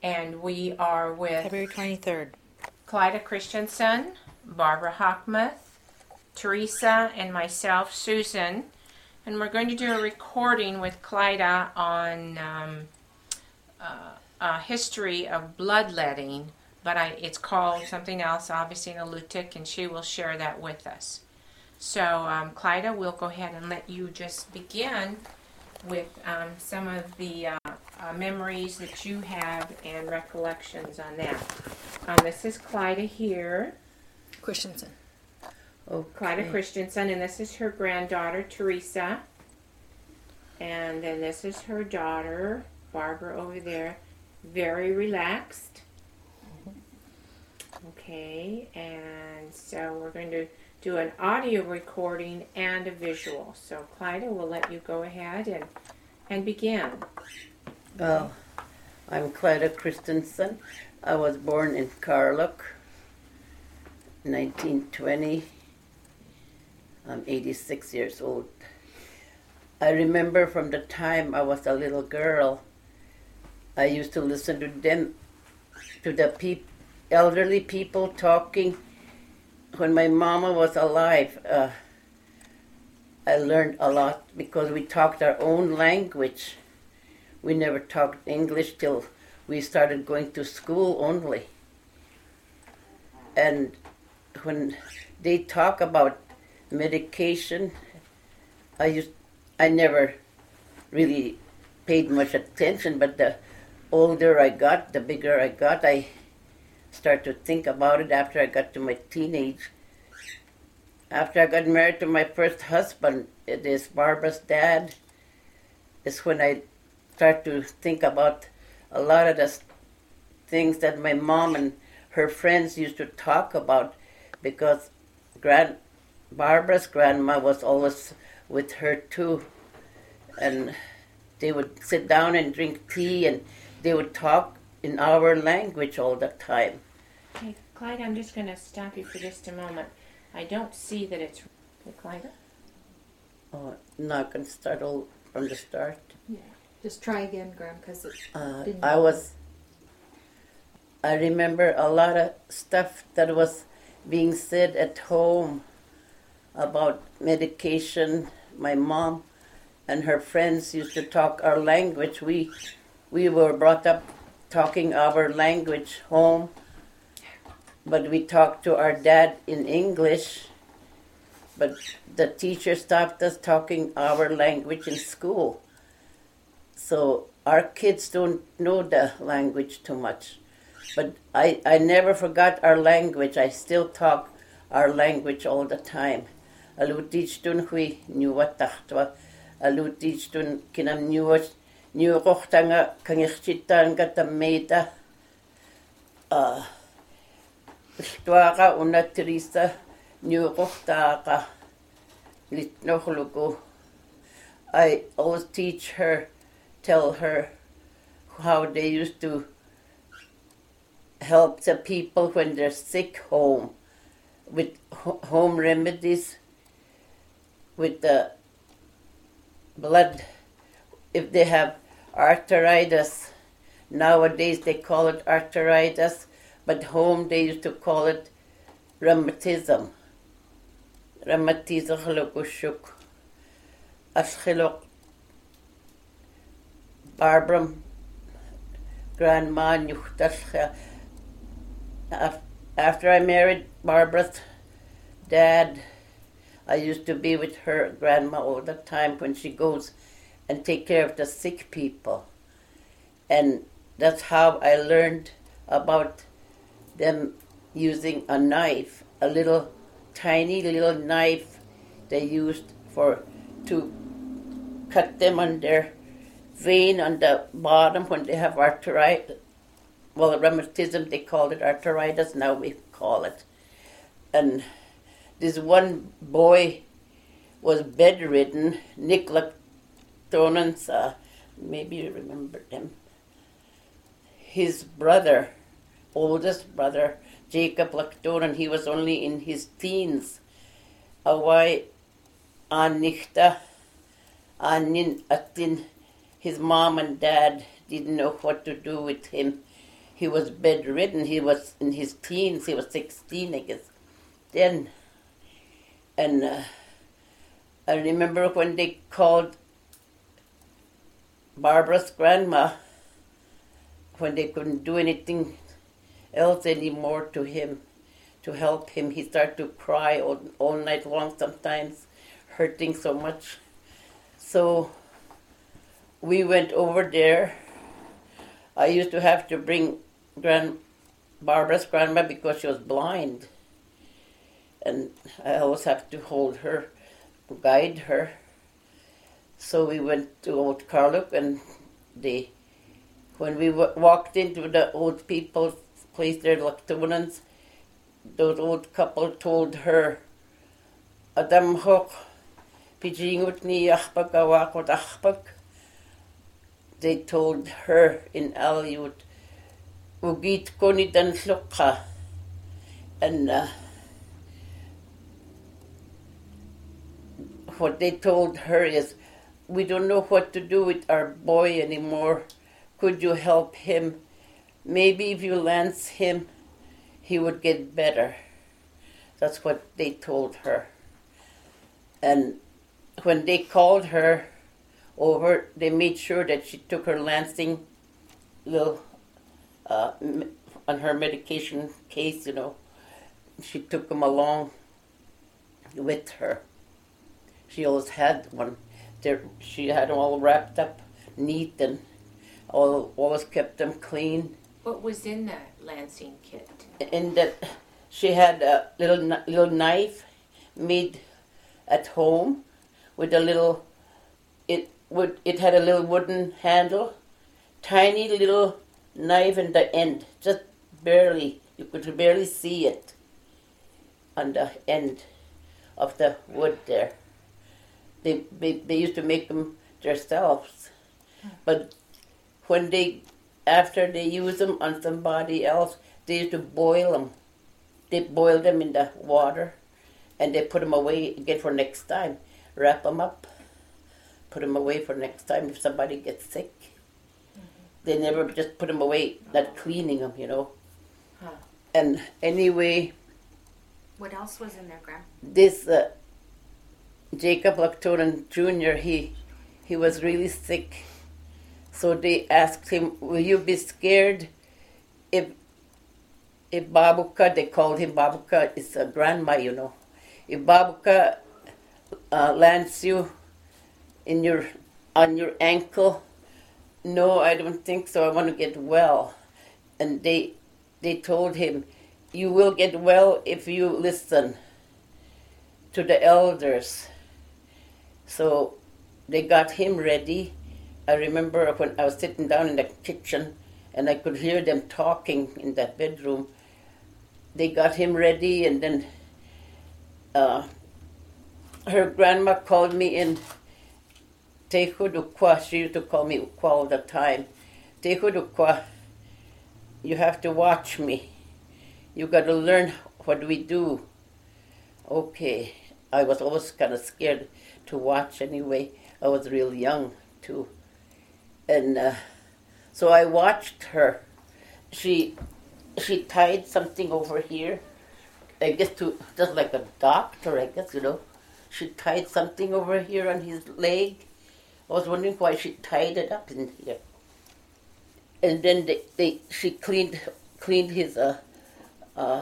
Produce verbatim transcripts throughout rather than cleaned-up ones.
and we are with February twenty-third. Clyda Christensen, Barbara Hockmuth, Teresa, and myself, Susan. And we're going to do a recording with Clyda on um, uh, a history of bloodletting, but I, it's called something else, obviously in Alutiiq, and she will share that with us. So, um, Clyda, we'll go ahead and let you just begin with um, some of the uh, uh, memories that you have and recollections on that. Um, this is Clyda here. Christensen. Okay. Clyda Christensen, and this is her granddaughter, Teresa. And then this is her daughter, Barbara, over there. Very relaxed. Okay, and so we're going to do an audio recording and a visual. So, Clyda, we'll let you go ahead and, and begin. Well, I'm Clyda Christensen. I was born in Carluck, nineteen twenty. I'm eighty-six years old. I remember from the time I was a little girl, I used to listen to them, to the peop, elderly people talking. When my mama was alive, uh, I learned a lot because we talked our own language. We never talked English till we started going to school only. And when they talk about medication, I used, I never really paid much attention, but the older I got, the bigger I got, I started to think about it after I got to my teenage. After I got married to my first husband, it is Barbara's dad, is when I started to think about a lot of the things that my mom and her friends used to talk about, because grand Barbara's grandma was always with her too, and they would sit down and drink tea, and they would talk in our language all the time. Okay, Clyda, I'm just going to stop you for just a moment. I don't see that it's... Okay, Clyda? Oh, not going to start all from the start. Yeah. Just try again, Graham, because it Uh, didn't... I was... I remember a lot of stuff that was being said at home about medication. My mom and her friends used to talk our language. We we were brought up talking our language home, but we talked to our dad in English. But the teacher stopped us talking our language in school. So our kids don't know the language too much. But I, I never forgot our language. I still talk our language all the time. Alutiiq tun hui niuatahtwa. Alutiiq tun kinam niuas niurohtanga kangirchitanga tameita. Uh, Tuaga una Teresa niurohtaga litnohlugu. I always teach her, tell her how they used to help the people when they're sick home with ho- home remedies, with the blood. If they have arthritis, nowadays they call it arthritis, but home they used to call it rheumatism. Rheumatism halokushuk. Ashilok Barbara grandma nyuhtashka. After I married Barbara's dad, I used to be with her grandma all the time when she goes and take care of the sick people. And that's how I learned about them using a knife, a little tiny little knife they used for to cut them on their vein on the bottom when they have arthritis. Well, rheumatism, they called it arthritis, now we call it. And this one boy was bedridden, Nick Lactonans, uh, maybe you remember him. His brother, oldest brother, Jacob Lactonan, he was only in his teens. Awai Anichta, Anin Atin, his mom and dad didn't know what to do with him. he was bedridden. He was in his teens. He was sixteen, I guess, then. And uh, I remember when they called Barbara's grandma, when they couldn't do anything else anymore to him, to help him, he started to cry all, all night long sometimes, hurting so much. So we went over there. I used to have to bring Grand Barbara's grandma because she was blind. And I always have to hold her, guide her. So we went to Old Carluke, and they, when we w- walked into the old people's place there, Lactonans, those old couple told her, Adam Hok, Pijingut ni Achpag awakot Achpag. They told her in Aleut, Ugit ko ni dan slukha. And uh, what they told her is, we don't know what to do with our boy anymore. Could you help him? Maybe if you lance him, he would get better. That's what they told her. And when they called her over, they made sure that she took her lancing little, uh, on her medication case, you know. She took them along with her. She always had one. There, she had them all wrapped up neat and all, always kept them clean. What was in that lancing kit? And that she had a little little knife made at home with a little, it would it had a little wooden handle, tiny little knife in the end, just barely, you could barely see it on the end of the wood there. They, they they used to make them themselves, but when they, after they use them on somebody else, they used to boil them. They boiled them in the water, and they put them away again for next time. Wrap them up, put them away for next time if somebody gets sick. Mm-hmm. They never just put them away, not cleaning them, you know. Huh. And anyway, what else was in there, Graham? This. Uh, Jacob Lactonen Junior, he he was really sick. So they asked him, will you be scared if if Babuka, they called him Babuka, it's a grandma, you know. If Babuka uh, lands you in your on your ankle, no, I don't think so. I want to get well. And they they told him, you will get well if you listen to the elders. So they got him ready. I remember when I was sitting down in the kitchen and I could hear them talking in that bedroom. They got him ready, and then uh, her grandma called me in. Tehud Ukwa, she used to call me Ukwa all the time. Tehud Ukwa, you have to watch me. You got to learn what we do. Okay, I was always kind of scared to watch anyway. I was real young too. And uh, so I watched her. She she tied something over here, I guess to, just like a doctor, I guess, you know. She tied something over here on his leg. I was wondering why she tied it up in here. And then they, they she cleaned cleaned his uh, uh,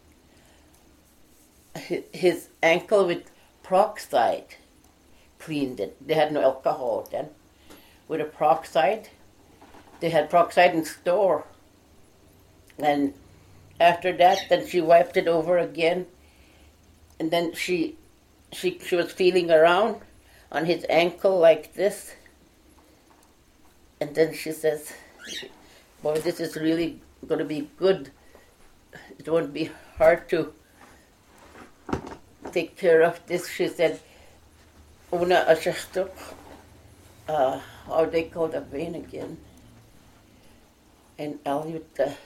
his, his ankle with peroxide. Cleaned it. They had no alcohol then. With a peroxide, they had peroxide in store. And after that, then she wiped it over again. And then she she she was feeling around on his ankle like this. And then she says, boy, this is really going to be good. It won't be hard to take care of this. She said, Una ashachtuk, uh, how they call the vein again? And Aleut, uh,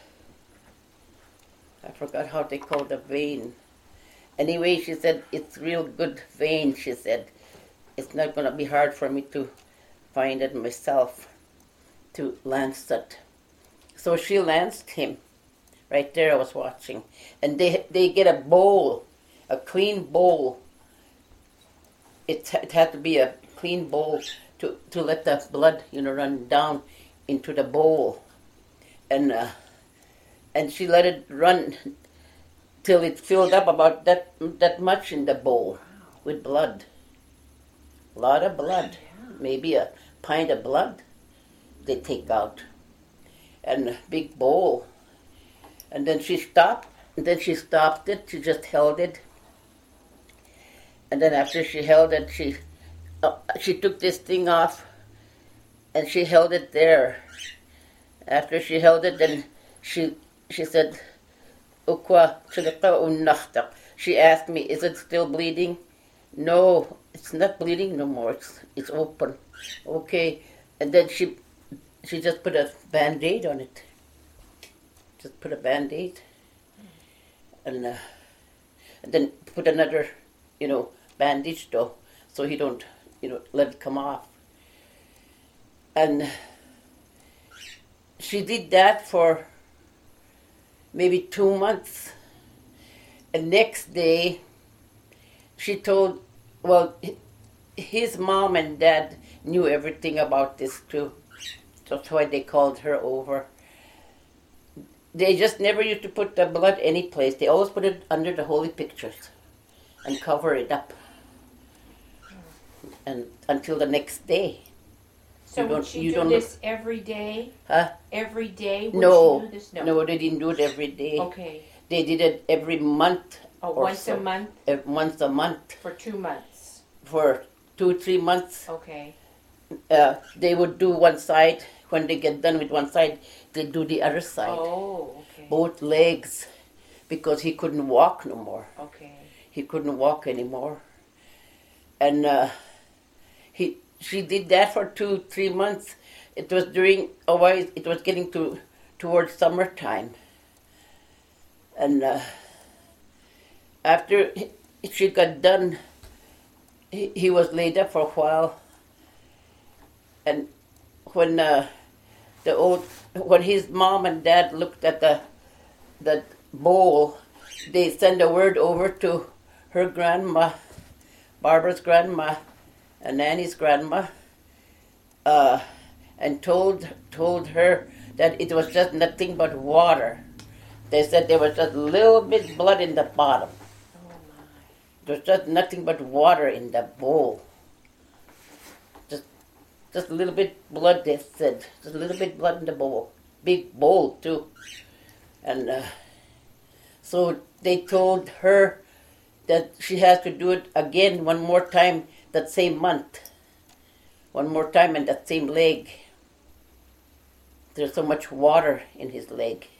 I forgot how they call the vein. Anyway, she said, it's real good vein, she said. It's not going to be hard for me to find it myself, to lance it. So she lanced him. Right there I was watching. And they they get a bowl, a clean bowl. It, it had to be a clean bowl to, to let the blood, you know, run down into the bowl. And uh, and she let it run till it filled up about that that much in the bowl with blood. A lot of blood. Maybe a pint of blood they take out. And a big bowl. And then she stopped. And then she stopped it. She just held it. And then after she held it, she uh, she took this thing off. And she held it there. After she held it, then she she said, "Ukwa chilika unnachta." She asked me, "Is it still bleeding?" "No, it's not bleeding no more. It's it's open." "Okay." And then she she just put a band-aid on it. Just put a band-aid. And, uh, and then put another, you know, bandage though, so he don't, you know, let it come off. And she did that for maybe two months. And next day, she told, well, his mom and dad knew everything about this too. That's why they called her over. They just never used to put the blood any place. They always put it under the holy pictures and cover it up. And until the next day. So You would don't- she you do don't- this every day? Huh? Every day? Would No, she do this? no, they didn't do it every day. Okay. They did it every month. Oh, or once so. a month Uh, once a month for two months. for two, three months. Okay. Uh, they would do one side. When they get done with one side, they do the other side. Oh, okay. Both legs, because he couldn't walk no more. Okay. He couldn't walk anymore. And uh, he, she did that for two, three months. It was during, oh, I- it was getting to towards summertime. And uh, after he- she got done, he, he was laid up for a while. And when uh, the old, when his mom and dad looked at the that bowl, they sent a word over to her grandma, Barbara's grandma, and Nanny's grandma, uh, and told told her that it was just nothing but water. They said there was just a little bit blood in the bottom. Oh my. There was just nothing but water in the bowl. Just, just a little bit blood. They said just a little bit blood in the bowl. Big bowl too. And uh, so they told her that she has to do it again one more time that same month. One more time in that same leg. There's so much water in his leg.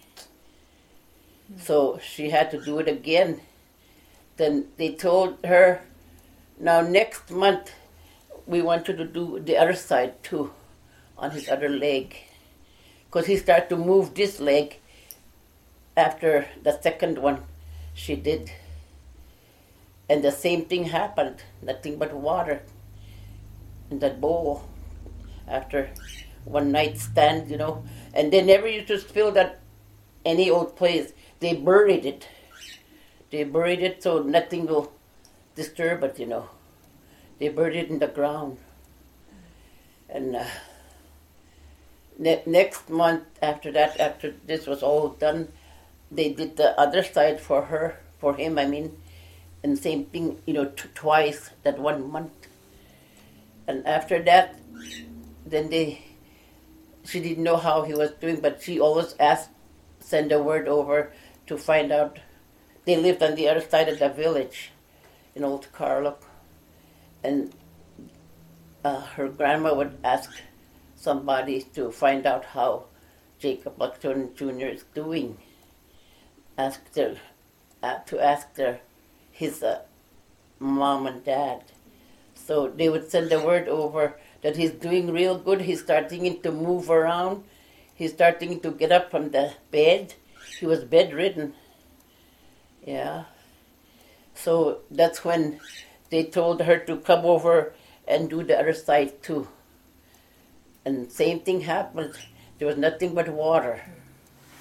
So she had to do it again. Then they told her, now next month we want you to do the other side too, on his other leg. Because he started to move this leg after the second one she did. And the same thing happened, nothing but water in that bowl after one night stand, you know. And they never used to spill that any old place. They buried it. They buried it so nothing will disturb it, you know. They buried it in the ground. And uh, ne- next month after that, after this was all done, they did the other side for her, for him, I mean. And same thing, you know, t- twice that one month. And after that, then they, she didn't know how he was doing, but she always asked, send a word over to find out. They lived on the other side of the village in Old Carlup. And uh, her grandma would ask somebody to find out how Jacob Buckthorn Junior is doing. Ask their, uh, to ask their, his uh, mom and dad. So they would send a word over that he's doing real good. He's starting to move around. He's starting to get up from the bed. He was bedridden. Yeah. So that's when they told her to come over and do the other side too. And same thing happened. There was nothing but water.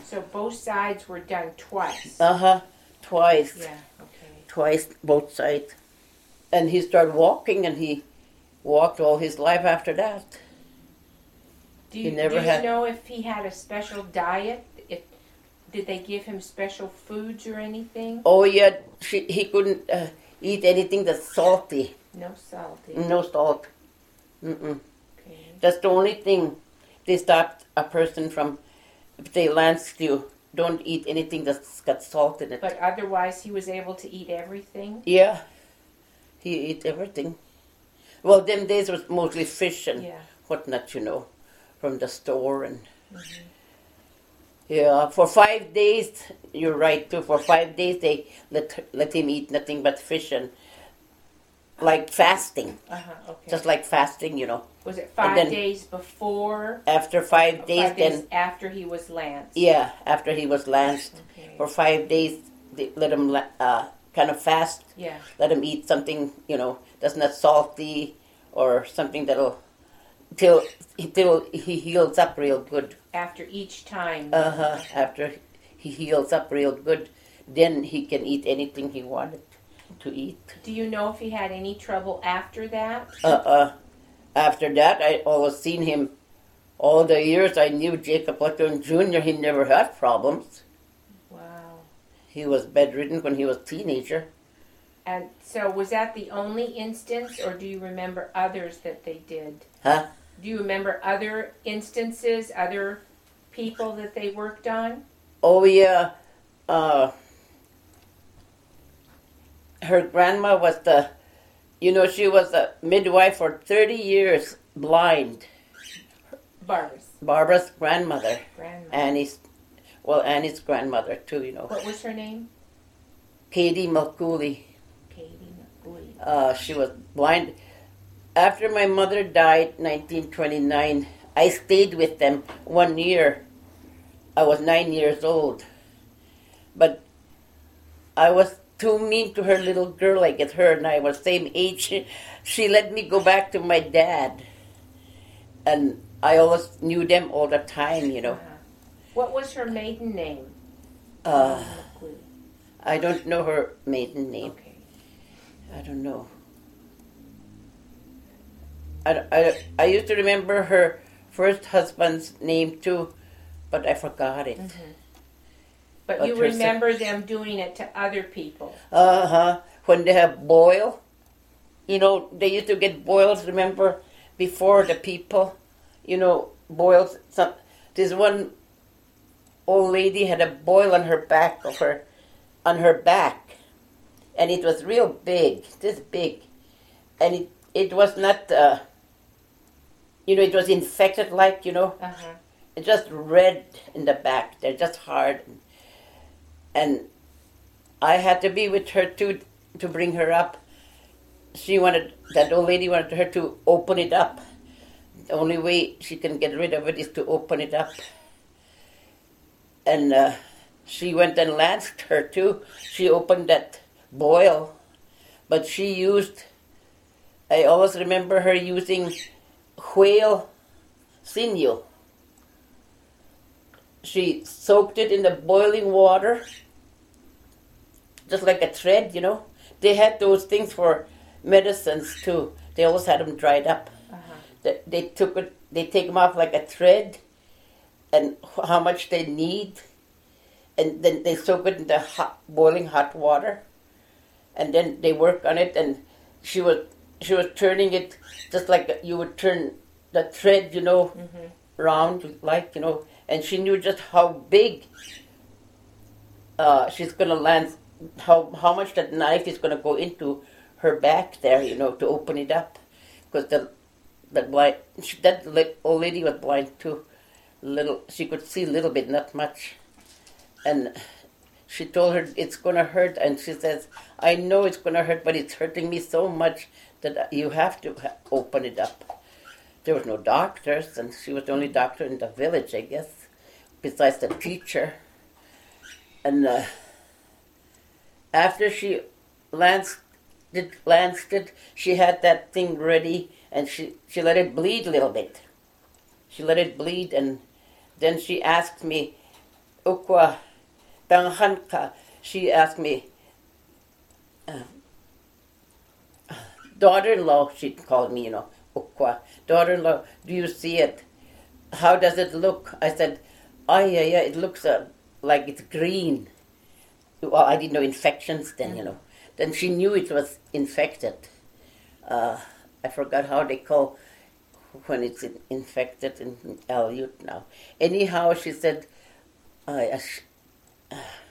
So both sides were done twice. Uh huh. Twice. Yeah. Okay. Twice, both sides. And he started walking, and he walked all his life after that. Do you, He never do you had- know if he had a special diet? If did they give him special foods or anything? Oh yeah, she, he couldn't uh, eat anything that's salty. No salty. No salt. Mm-mm. Okay. That's the only thing they stopped a person from. If they lanced you, don't eat anything that's got salt in it. But otherwise, he was able to eat everything. Yeah, he ate everything. Well, them days was mostly fish and Yeah. whatnot, you know, from the store and. Yeah, for five days, you're right too. For five days, they let let him eat nothing but fish and like fasting, Uh huh. Okay. just like fasting, you know. was it five then- days before? After five or days, five days then after he was lanced. yeah, after he was lanced, Okay. for five days, they let him la- uh, kind of fast. Yeah. Let him eat something, you know, that's not salty or something that'll till till he heals up real good. After each time. Uh huh. After he heals up real good, then he can eat anything he wanted to eat. Do you know if he had any trouble after that? Uh uh. After that, I always seen him. All the years I knew Jacob Lutton Junior, he never had problems. Wow. He was bedridden when he was a teenager. And so, was that the only instance, or do you remember others that they did? Huh? Do you remember other instances, other people that they worked on? Oh yeah. Uh, her grandma was the, you know, she was a midwife for thirty years, blind. Barbara's Barbara's grandmother, grandma. Annie's, well, Annie's grandmother too, you know. What was her name? Katie Mulcooley. Katie McGooley. Uh, she was blind. After my mother died, nineteen twenty-nine, I stayed with them one year. I was nine years old. But I was too mean to her little girl. I guess her and I were same age. She let me go back to my dad. And I always knew them all the time, you know. Uh-huh. What was her maiden name? Uh, McGooley. I don't know her maiden name. Okay. I don't know. I, I, I used to remember her first husband's name too, but I forgot it. Mm-hmm. But But you her se- remember them doing it to other people. Uh huh. When they have boil, you know, they used to get boils. Remember, before the people, you know, boils. Some this one old lady had a boil on her back of her, on her back, and it was real big, this big, and it it was not, uh, you know, it was infected like, you know. Uh huh. It's just red in the back. They're just hard. And I had to be with her too to bring her up. She wanted, that old lady wanted her to open it up. The only way she can get rid of it is to open it up. And uh, she went and lanced her too. She opened that boil. But she used, I always remember her using whale sinew. She soaked it in the boiling water, just like a thread, you know. They had those things for medicines too. They always had them dried up. Uh-huh. They, they took it. They take them off like a thread, and how much they need, and then they soak it in the hot, boiling hot water, and then they work on it. And she was she was turning it just like you would turn the thread, you know, Mm-hmm. round, like, you know. And she knew just how big uh, she's going to land, how how much that knife is going to go into her back there, you know, to open it up. Because the that blind, she, that li- old lady was blind too. Little, she could see a little bit, not much. And she told her it's going to hurt, and she says, "I know it's going to hurt, but it's hurting me so much that you have to ha- open it up." There was no doctors, and she was the only doctor in the village, I guess, besides the teacher. And uh, after she lanced it, lanced it, she had that thing ready, and she, she let it bleed a little bit. She let it bleed, and then she asked me, Ukwa Tanghanka, she asked me, uh, daughter-in-law, she called me, you know, Ukwa, daughter-in-law, do you see it? How does it look? I said, oh yeah, yeah, it looks uh, like it's green. Well, I didn't know infections then, you know. Then she knew it was infected. Uh, I forgot how they call when it's in, infected in Aleut now. Anyhow, she said, uh, uh,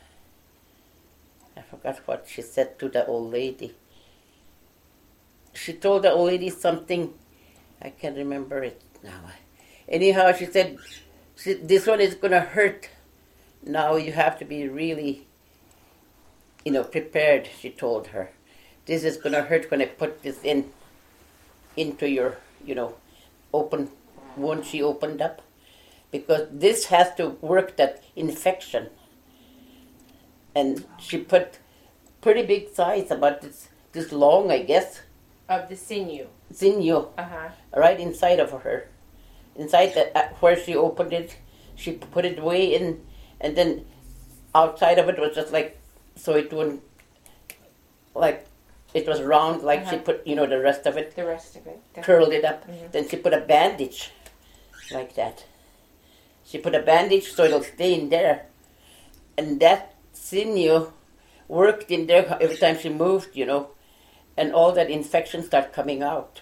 I forgot what she said to the old lady. She told the old lady something, I can't remember it now. Anyhow, she said, she, this one is going to hurt. Now you have to be really, you know, prepared, she told her. This is going to hurt when I put this in, into your, you know, open wound she opened up. Because this has to work that infection. And she put pretty big size, about this, this long, I guess, Of the sinew. sinew, Uh-huh. right inside of her. Inside the, uh, where she opened it, she put it way in, and then outside of it was just like, so it wouldn't, like, it was round, like she Uh-huh. put, you know, the rest of it, The rest of it. The- curled it up. Mhm. Then she put a bandage, like that. She put a bandage so it'll stay in there. And that sinew worked in there every time she moved, you know, and all that infection started coming out.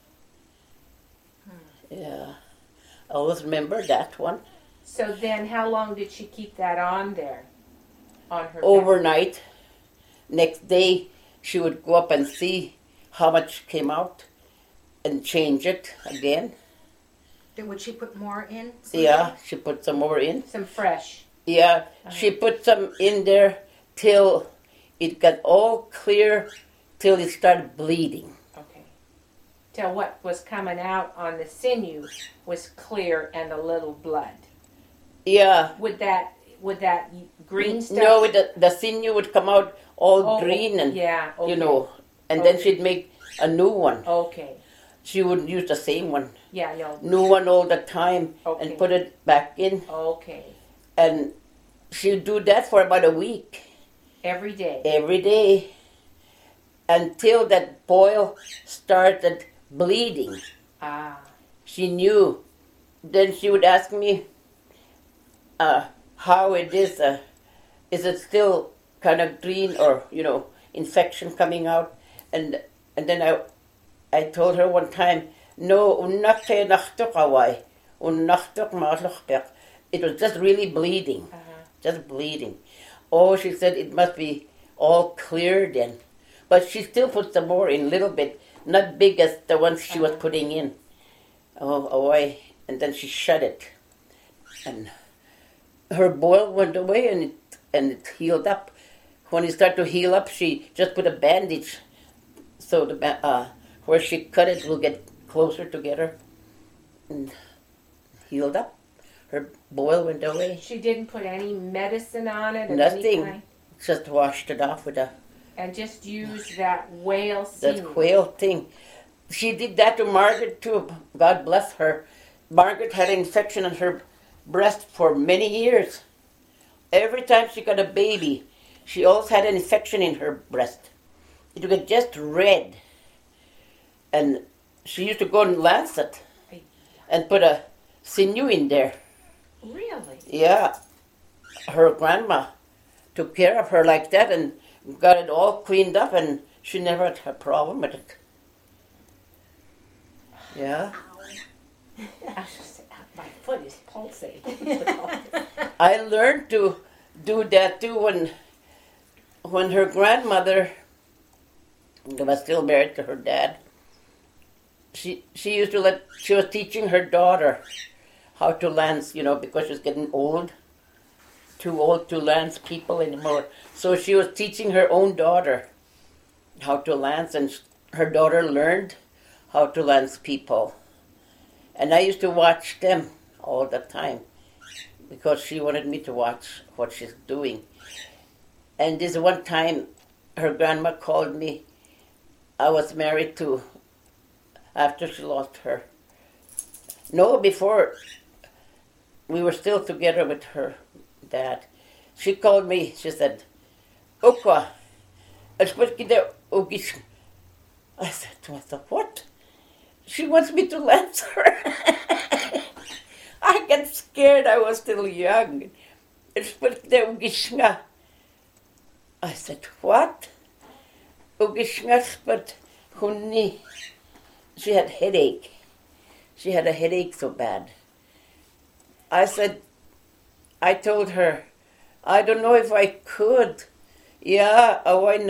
Yeah. I always remember that one. So then how long did she keep that on there? On her back? Overnight, next day, she would go up and see how much came out and change it again. Then would she put more in? Yeah, she put some more in. Some fresh. Yeah, she put some in there till it got all clear, till it started bleeding. Okay. Till what was coming out on the sinew was clear and a little blood. Yeah. Would that would that green stuff? No, the, the sinew would come out all Oh, green and, yeah, okay. you know, and then Okay. she'd make a new one. Okay. She wouldn't use the same one. Yeah, no. New one all the time Okay. and put it back in. Okay. And she'd do that for about a week, Every day. every day, until that boil started bleeding. Ah. She knew. Then she would ask me uh, how it is. Uh, is it still kind of green or, you know, infection coming out? And and then I I told her one time, no, unnakte nachtuk away, unnachtuk maatluchpek. It was just really bleeding, Uh-huh. just bleeding. Oh, she said it must be all clear then. But she still put some more in, little bit, not big as the ones she was Uh-huh. putting in. Oh, away. And then she shut it. And her boil went away and it, and it healed up. When it started to heal up, she just put a bandage so the ba- uh, where she cut it will get closer together and healed up. Her boil went away. She didn't put any medicine on it? Of any Nothing. kind? Just washed it off with a And just used that whale that sinew. whale thing. She did that to Margaret too. God bless her. Margaret had an infection in her breast for many years. Every time she got a baby, she always had an infection in her breast. It would get just red. And she used to go and lance it and put a sinew in there. Really? Yeah. Her grandma took care of her like that and got it all cleaned up, and she never had a problem with it. Yeah. I was just, my foot is pulsating. I learned to do that too when when her grandmother was still married to her dad. She she used to let she was teaching her daughter how to lance, you know, because she was getting old, too old to lance people anymore. So she was teaching her own daughter how to lance, and her daughter learned how to lance people. And I used to watch them all the time because she wanted me to watch what she's doing. And this one time, her grandma called me. I was married to, after she lost her. No, before, we were still together with her Dad. She called me, she said, Okwa, I said to myself, what? She wants me to lance her. I get scared, I was still young. I said, what? She had headache. She had a headache so bad. I said, I told her, I don't know if I could. Yeah,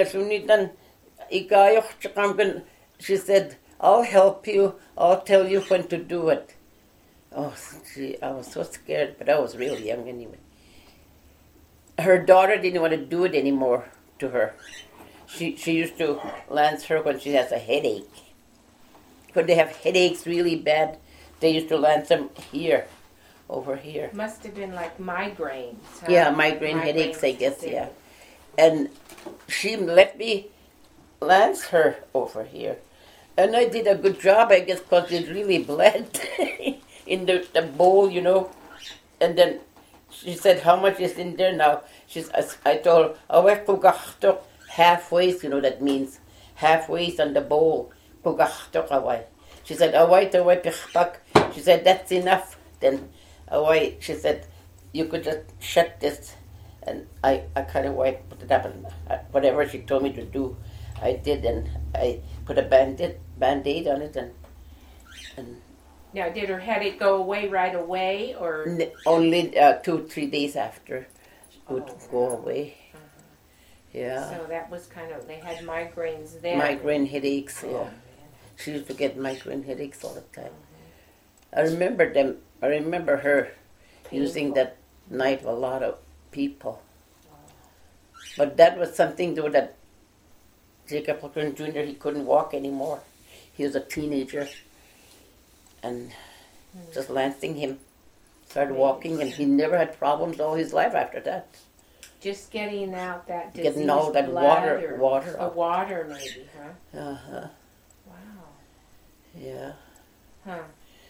she said, I'll help you. I'll tell you when to do it. Oh, gee, I was so scared, but I was really young anyway. Her daughter didn't want to do it anymore to her. She she used to lance her when she has a headache. When they have headaches really bad, they used to lance them here, over here. Must have been like migraines. Huh? Yeah, migraine headaches, I guess, yeah. And she let me lance her over here. And I did a good job, I guess, because it really bled in the, the bowl, you know. And then she said, how much is in there now? She's, I told her, oh, halfway, you know, that means halfway on the bowl. She said, she said, that's enough. Then she said, you could just shut this. And I, I kind of wiped, put it up, and whatever she told me to do, I did, and I put a band-aid, band-aid on it, and, and now, did her headache go away right away, or n- only uh, two, three days after it would Oh, go wow. away. Uh-huh. Yeah, So that was kind of, they had migraines then. migraine headaches. Oh, Yeah, man. she used to get migraine headaches all the time. I remember them. I remember her using Painful. that knife a lot of people. But that was something though that Jacob Holgren Junior he couldn't walk anymore. He was a teenager, and just lancing him started walking, and he never had problems all his life after that. Just getting out that disease Getting all that blood water, or water the out. water maybe, huh? Uh huh. Wow. Yeah. Huh.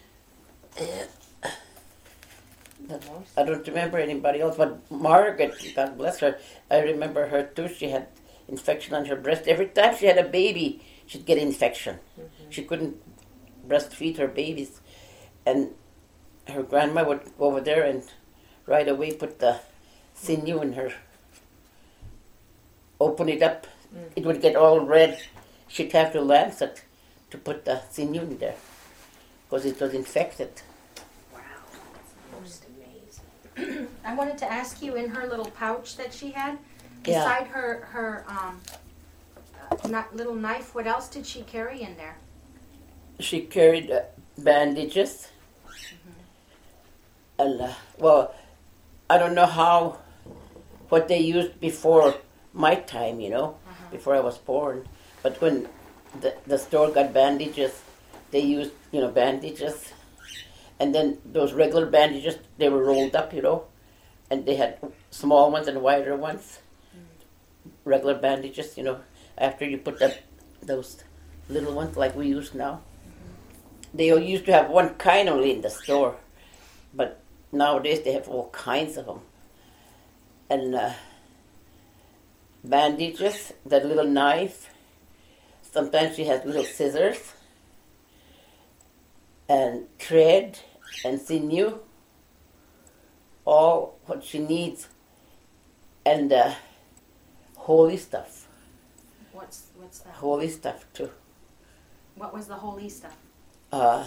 But Most- I don't remember anybody else, but Margaret, God bless her, I remember her too. She had infection on her breast. Every time she had a baby, she'd get infection. Mhm. She couldn't breastfeed her babies. And her grandma would go over there and right away put the sinew in her, open it up. Mhm. It would get all red. She'd have to lance it to put the sinew in there because it was infected. Wow. That's most amazing. I wanted to ask you, in her little pouch that she had, Yeah. beside her her um, uh, not little knife, what else did she carry in there? She carried uh, bandages. And, uh, well, I don't know how, what they used before my time, you know, before I was born. But when the, the store got bandages, they used, you know, bandages. And then those regular bandages, they were rolled up, you know. And they had small ones and wider ones. Regular bandages, you know, after you put the, those little ones like we use now. They all used to have one kind only in the store. But nowadays they have all kinds of them. And uh, bandages, that little knife. Sometimes she has little scissors. And thread and sinew. All what she needs. And uh, holy stuff. What's what's that? Holy stuff too. What was the holy stuff? Uh,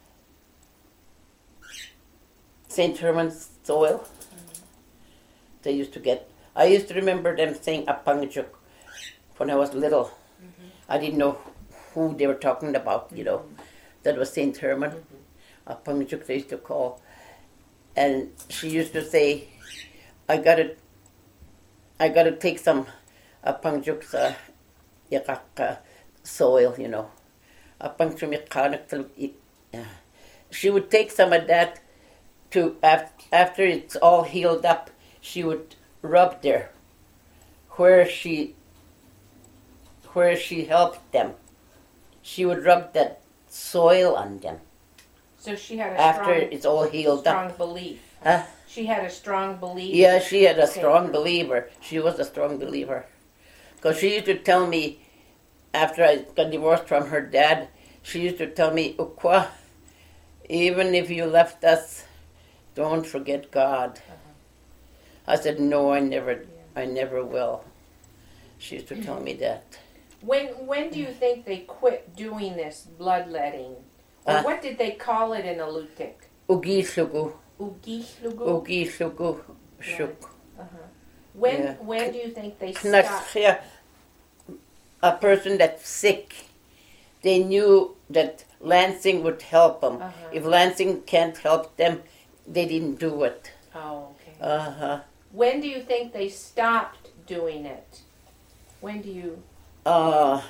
Saint Herman's soil. They used to get. I used to remember them saying apangjuk when I was little. Mm-hmm. I didn't know who they were talking about. You know, that was Saint Herman. Apangjuk they used to call, and she used to say, "I gotta, I gotta take some apangjuk uh, yakak uh, soil. You know, apangjuk yakanak taluk." She would take some of that to after it's all healed up. She would rub there where she where she helped them. She would rub that soil on them So she had a after strong, it's all healed strong up. belief. Huh? She had a strong belief. Yeah, she had a Okay. strong believer. She was a strong believer. Because she used to tell me, after I got divorced from her dad, she used to tell me, Ukwa, even if you left us, don't forget God. I said, no, I never, I never will. She used to tell me that. When when do you think they quit doing this bloodletting? Or Uh, what did they call it in Alutiiq? Ugi sugu, Ugishlugu? ugi sugu, shuk. When yeah. when do you think they stopped? Knasya, a person that's sick, they knew that Lansing would help them. Uh-huh. If Lansing can't help them, they didn't do it. Oh, okay. Uh-huh. When do you think they stopped doing it? When do you... Uh,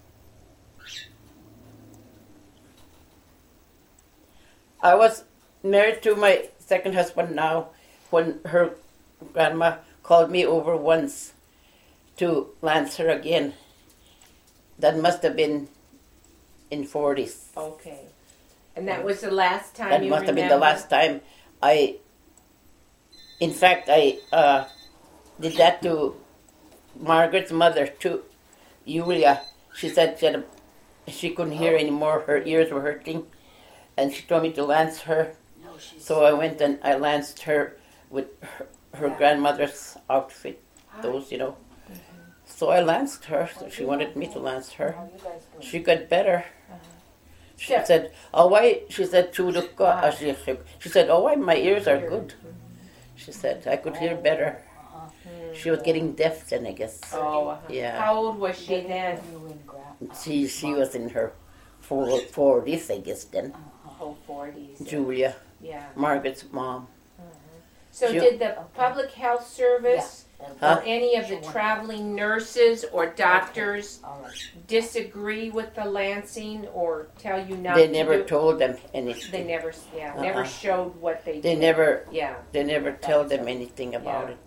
I was married to my second husband now when her grandma called me over once to lance her again. That must have been in forties. Okay. And that was the last time That you must have been remember? the last time I, in fact, I uh, did that to Margaret's mother too, Julia. She said she, had a, she couldn't hear anymore, her ears were hurting, and she told me to lance her. So I went and I lanced her with her, her grandmother's outfit, those, you know. So I lanced her, so she wanted me to lance her. She got better. She Yeah. said, oh, why? She said, "Chulukka." She said, oh, why? My ears are good. She said, I could hear better. She was getting deaf then, I guess. Oh, uh-huh. Yeah. How old was she then? She she was in her four- forties, I guess, then. Oh, forties. Julia, Yeah. Margaret's mom. So She- did the public health service Huh? or any of the traveling nurses or doctors disagree with the lancing or tell you not They to never do it? told them anything. They never, yeah, never Uh-uh. showed what they, They did. never, Yeah. they never tell them anything about Yeah. it.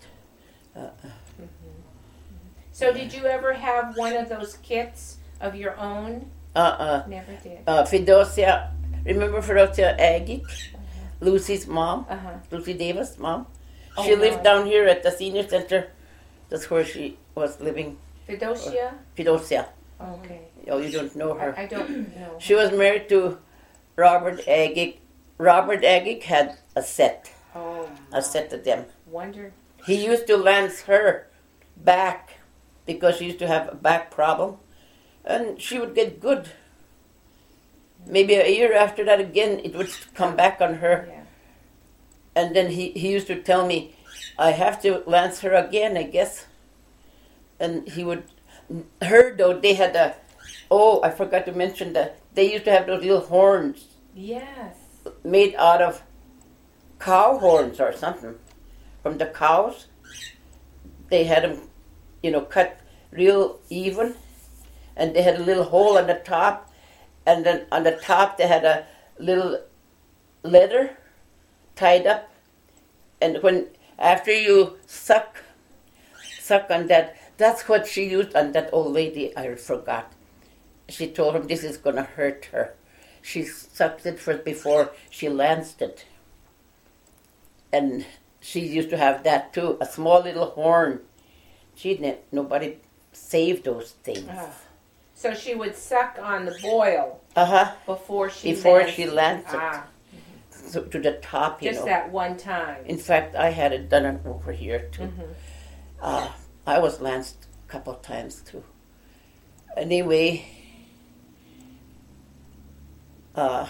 So did you ever have one of those kits of your own? Uh-uh. Never did. Uh, Fidosia, remember Fidosia Aggie? Lucy's mom, Uh huh. Lucy Davis' mom? Oh, She no, lived I- down here at the senior center. That's where she was living. Fidosia? Fidosia. Okay. Oh, you don't know her. I, I don't know. She was married to Robert Agig. Robert Agig had a set, Oh, a set of them. wonder. He used to lance her back because she used to have a back problem, and she would get good. Maybe a year after that again, it would come back on her. Yeah. And then he, he used to tell me, I have to lance her again, I guess. And he would, her though, they had a, oh, I forgot to mention that, they used to have those little horns Yes. made out of cow horns or something. From the cows, they had them, you know, cut real even. And they had a little hole on the top. And then on the top they had a little leather tied up. And when, after you suck, suck on that, that's what she used on that old lady, I forgot. She told him this is going to hurt her. She sucked it first before she lanced it. And she used to have that too, a small little horn. She didn't, nobody saved those things. Ah. So she would suck on the boil Uh-huh, before she before lanced she it. lanced it. Ah, so to the top, you just know. that one time. In fact, I had it done over here too. Mhm. Uh, I was lanced a couple of times too. Anyway, uh,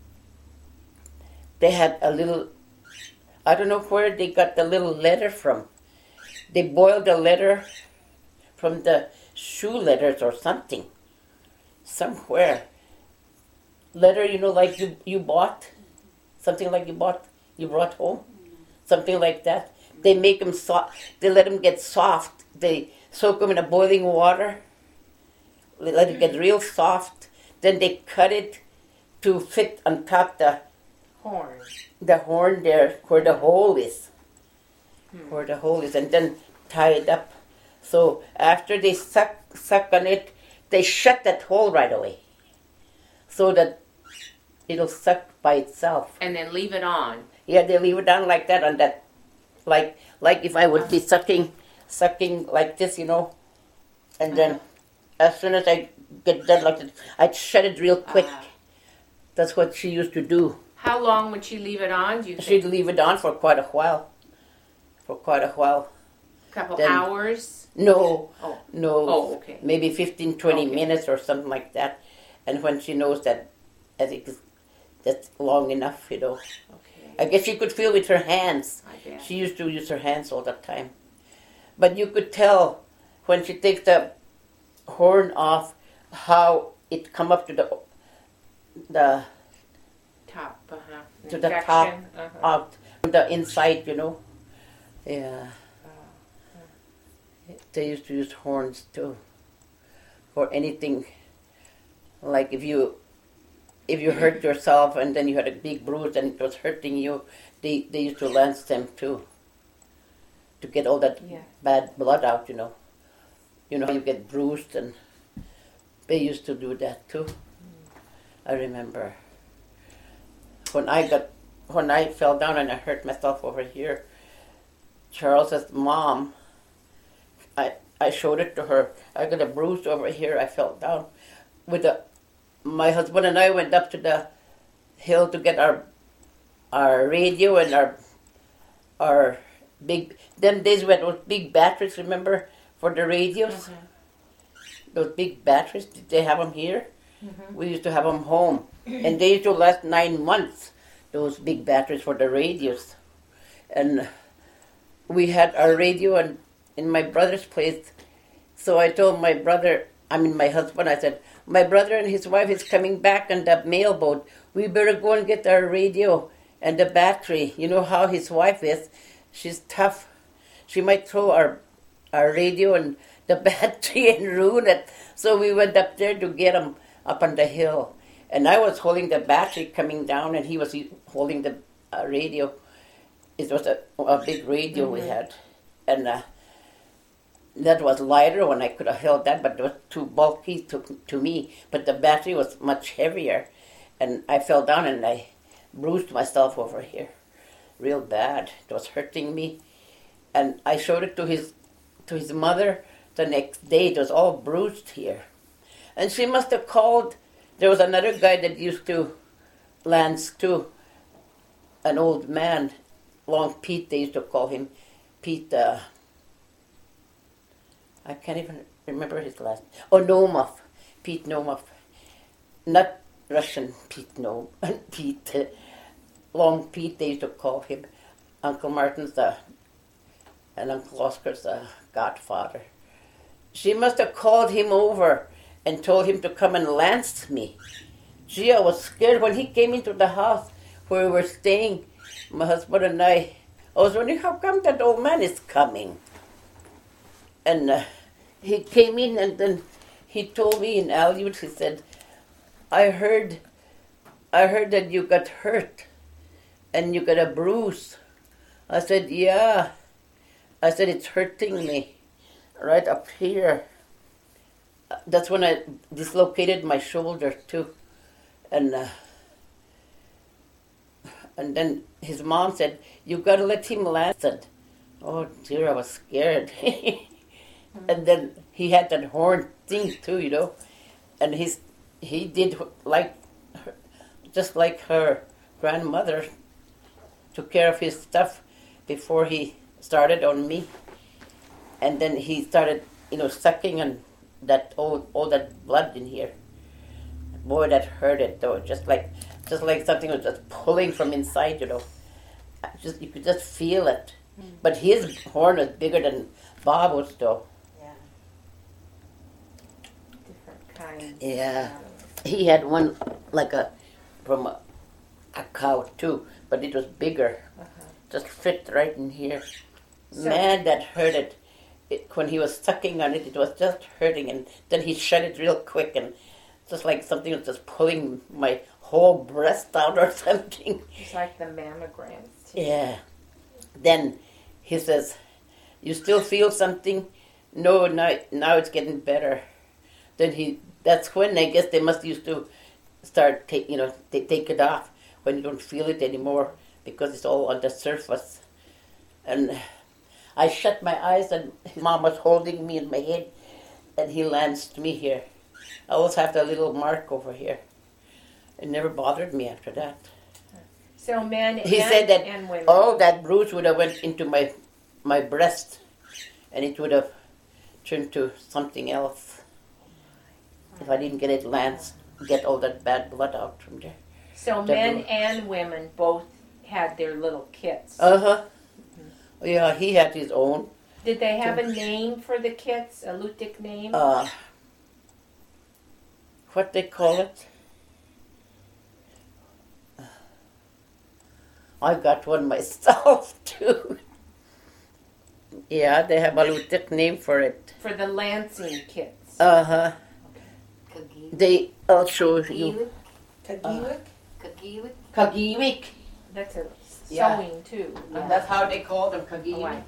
they had a little, I don't know where they got the little leather from. They boiled the leather from the shoe leathers or something. Somewhere. Leather, you know, like you, you bought. Something like you bought, you brought home. Something like that. They make them soft. They let them get soft. They soak them in a boiling water. They let it get real soft. Then they cut it to fit on top the Horn. the horn there where the hole is. Where the hole is, and then tie it up. So after they suck suck on it, they shut that hole right away. So that it'll suck by itself. And then leave it on. Yeah, they leave it down like that on that like like if I would be sucking, sucking like this, you know, and then as soon as I get done like this, I'd shut it real quick. Ah. That's what she used to do. How long would she leave it on, do you think? She'd leave it on for quite a while. For quite a while. A couple then- hours? No, Oh. no, Oh, okay. maybe fifteen, twenty Okay. minutes or something like that. And when she knows that, I think it's- that's long enough, you know. Okay. I guess she could feel with her hands. I guess. She used to use her hands all the time. But you could tell when she takes the horn off how it come up to the the Top, uh-huh. To the top. Infection, uh-huh. out the inside, you know. Yeah. They used to use horns too for anything. Like if you if you hurt yourself and then you had a big bruise and it was hurting you, they, they used to lance them too. To get all that Yeah. bad blood out, you know. You know, you get bruised and they used to do that too. I remember when I got when I fell down and I hurt myself over here, Charles's mom, I I showed it to her. I got a bruise over here. I fell down with a. My husband and I went up to the hill to get our our radio and our our big. Them days we had those big batteries. Remember for the radios, those big batteries. Did they have them here? We used to have them home, and they used to last nine months. Those big batteries for the radios, and we had our radio in, in my brother's place. So I told my brother, I mean my husband, I said, my brother and his wife is coming back on the mailboat. We better go and get our radio and the battery. You know how his wife is. She's tough. She might throw our our radio and the battery and ruin it. So we went up there to get them up on the hill. And I was holding the battery coming down, and he was holding the uh, radio. It was a, a big radio we had. And uh, that was lighter when I could have held that, but it was too bulky to, to me. But the battery was much heavier. And I fell down and I bruised myself over here real bad. It was hurting me. And I showed it to his to his mother the next day. It was all bruised here. And she must have called. There was another guy that used to lance too, an old man, Long Pete, they used to call him. Pete, uh, I can't even remember his last Oh, Nomov, Pete Nomov. Not Russian Pete Nom, Pete, uh, Long Pete, they used to call him. Uncle Martin's the, and Uncle Oscar's the godfather. She must have called him over and told him to come and lance me. Gee, I was scared when he came into the house where we were staying, my husband and I. I was wondering, how come that old man is coming? And uh, he came in and then he told me in Aleut, he said, I heard, I heard that you got hurt and you got a bruise. I said, yeah. I said, it's hurting me right up here. That's when I dislocated my shoulder too, and uh, and then his mom said, "You gotta let him lance." I said, "Oh dear, I was scared." And then he had that horn thing too, you know, and he's he did like her, just like her grandmother took care of his stuff before he started on me, and then he started, you know, sucking and. That all, all that blood in here. Boy, that hurt it though. Just like, just like something was just pulling from inside, you know. Just you could just feel it. Mm. But his horn was bigger than Bob was though. Yeah. Different kinds. Yeah. He had one like a from a, a cow too, but it was bigger. Uh-huh. Just fit right in here. So, man, that hurt it. It, when he was sucking on it, it was just hurting, and then he shut it real quick, and just like something was just pulling my whole breast out or something. It's like the mammograms, too. Yeah. Then he says, you still feel something? No, now, now it's getting better. Then he, that's when I guess they must used to start, take, you know, they take it off when you don't feel it anymore because it's all on the surface. And I shut my eyes, and his mom was holding me in my head, and he lanced me here. I always have that little mark over here. It never bothered me after that. So men He and, said that and women. all that bruise would have went into my my breast, and it would have turned to something else if I didn't get it lanced, get all that bad blood out from there. So that men bruise. and women both had their little kits. Uh huh. Yeah, he had his own. Did they have a name for the kits? A Lutic name? Uh, what they call it? I got one myself too. Yeah, they have a Lutic name for it. For the lancing kits. Uh huh. Kagiwik. They, I'll show you. Kagiwik? Kagiwik. Kagiwik. That's a Yeah. sewing too. And that's how they call them, Kagiwik. Why?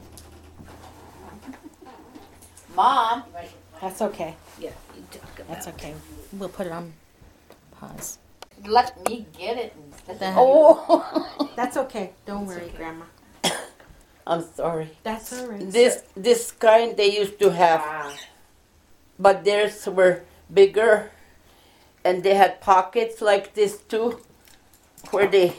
Mom. That's okay. Yeah, you talk about That's okay. We'll put it on pause. Let me get it instead The- of Oh, That's okay. Don't worry, Grandma. I'm sorry. That's all right. This this kind they used to have, Ah, but theirs were bigger, and they had pockets like this too, where they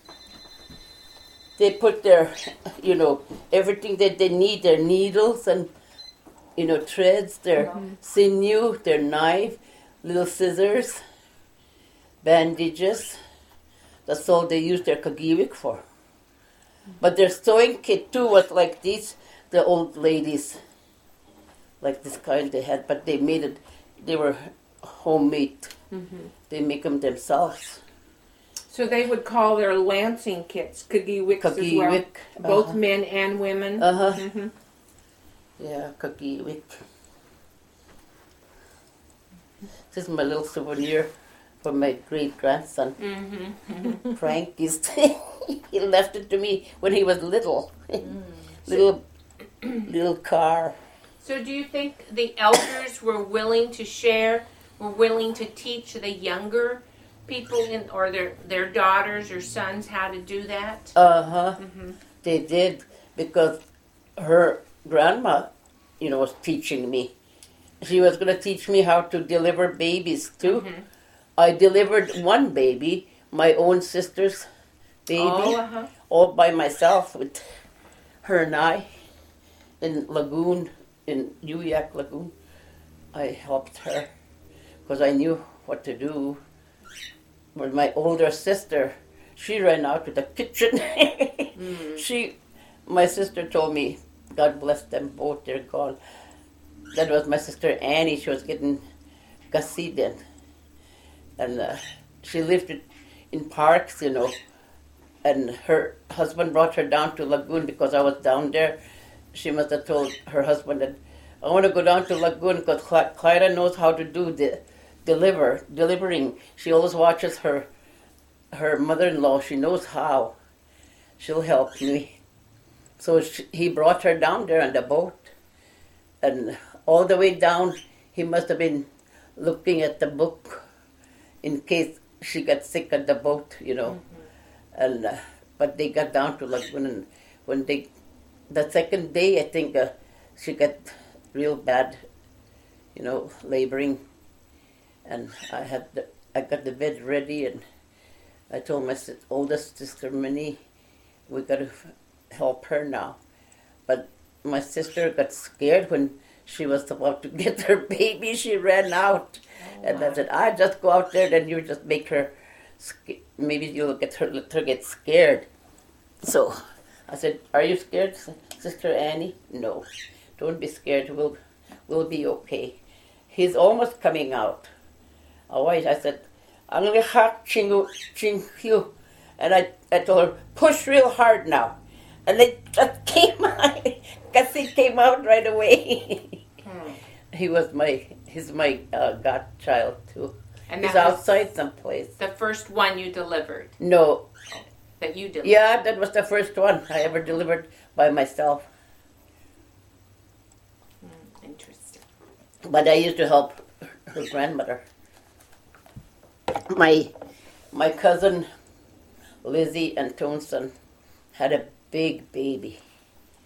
they put their, you know, everything that they need, their needles and, you know, threads, their sinew, their knife, little scissors, bandages. That's all they used their Kagiwik for. But their sewing kit too was like these, the old ladies, like this kind they had, but they made it, they were homemade. mhm. They make them themselves. So they would call their lancing kits Kagiwiks as well. Kagiwik. Both uh-huh. men and women. Uh-huh. Mhm. Yeah, Kagiwik. This is my little souvenir from my great grandson, Mhm. Frank. He's he left it to me when he was little. little little car. So do you think the elders were willing to share, were willing to teach the younger people in, or their, their daughters or sons how to do that? Uh-huh. Mhm. They did, because her grandma, you know, was teaching me. She was going to teach me how to deliver babies too. Mhm. I delivered one baby, my own sister's baby, Oh, uh-huh. all by myself with her and I in Lagoon, in Uyak Lagoon. I helped her because I knew what to do. But my older sister, she ran out to the kitchen. Mm. She, my sister told me, God bless them both, they're gone. That was my sister Annie. She was getting Gussie then. And uh, she lived in, in Parks, you know. And her husband brought her down to Lagoon because I was down there. She must have told her husband that, I want to go down to Lagoon because Cl- Clyda knows how to do the deliver, delivering. She always watches her her mother-in-law. She knows how. She'll help me. So she, he brought her down there on the boat. And all the way down, he must have been looking at the book in case she got sick at the boat, you know. Mm-hmm. And uh, but they got down to Lagoon, and when they, the second day, I think uh, she got real bad, you know, laboring. And I had the, I got the bed ready, and I told my sis- oldest sister Minnie, we got to help her now. But my sister got scared when she was about to get her baby. She ran out, oh, and I said, "I just go out there, then you just make her, sca- maybe you'll get her, let her get scared." So I said, "Are you scared, Sister Annie?" "No, don't be scared. We'll, we'll be okay." He's almost coming out. Oh, wait, I said, "I'm going to hack chingu, chingu." And I, I told her, "Push real hard now." And it just came out. Gussie came out right away. Hmm. He was my, he's my uh, godchild too. And He's that was outside someplace. the first one you delivered, No, that you delivered. yeah, that was the first one I ever delivered by myself. Hmm, interesting. But I used to help her grandmother. My my cousin Lizzie and Tonson had a big baby.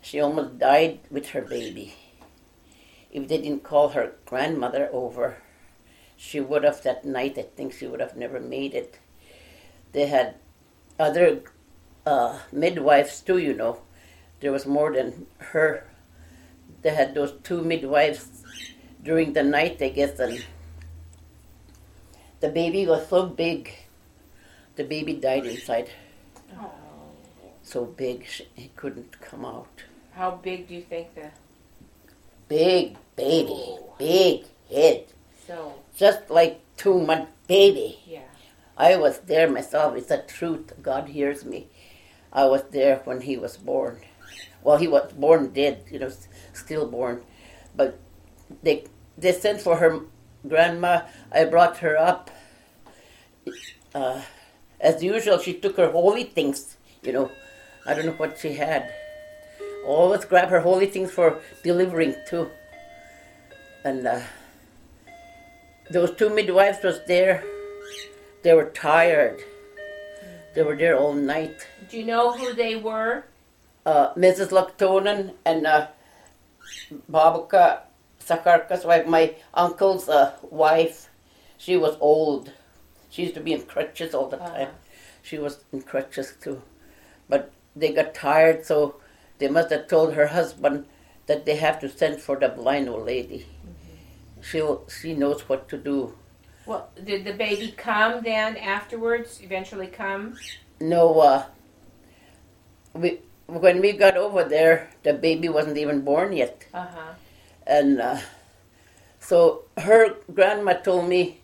She almost died with her baby. If they didn't call her grandmother over, she would have that night, I think she would have never made it. They had other uh, midwives too, you know. There was more than her. They had those two midwives during the night, I guess, and the baby was so big. The baby died inside. Oh. So big, he couldn't come out. How big do you think the... Big baby, big head. So, Just like two-month baby. yeah. I was there myself. It's the truth. God hears me. I was there when he was born. Well, he was born dead, you know, s- stillborn. But they they sent for her grandma. I brought her up. Uh, as usual, she took her holy things, you know. I don't know what she had. Always grab her holy things for delivering too. And uh, those two midwives was there. They were tired. They were there all night. Do you know who they were? Uh, Missus Lactonen and uh, Babuka Sakarka's wife, my uncle's uh, wife. She was old. She used to be in crutches all the time. Uh-huh. She was in crutches too. But they got tired, so they must have told her husband that they have to send for the blind old lady. She'll, she knows what to do. Well, did the baby come then afterwards, eventually come? No, uh, we, when we got over there, the baby wasn't even born yet. Uh-huh. And uh, so her grandma told me,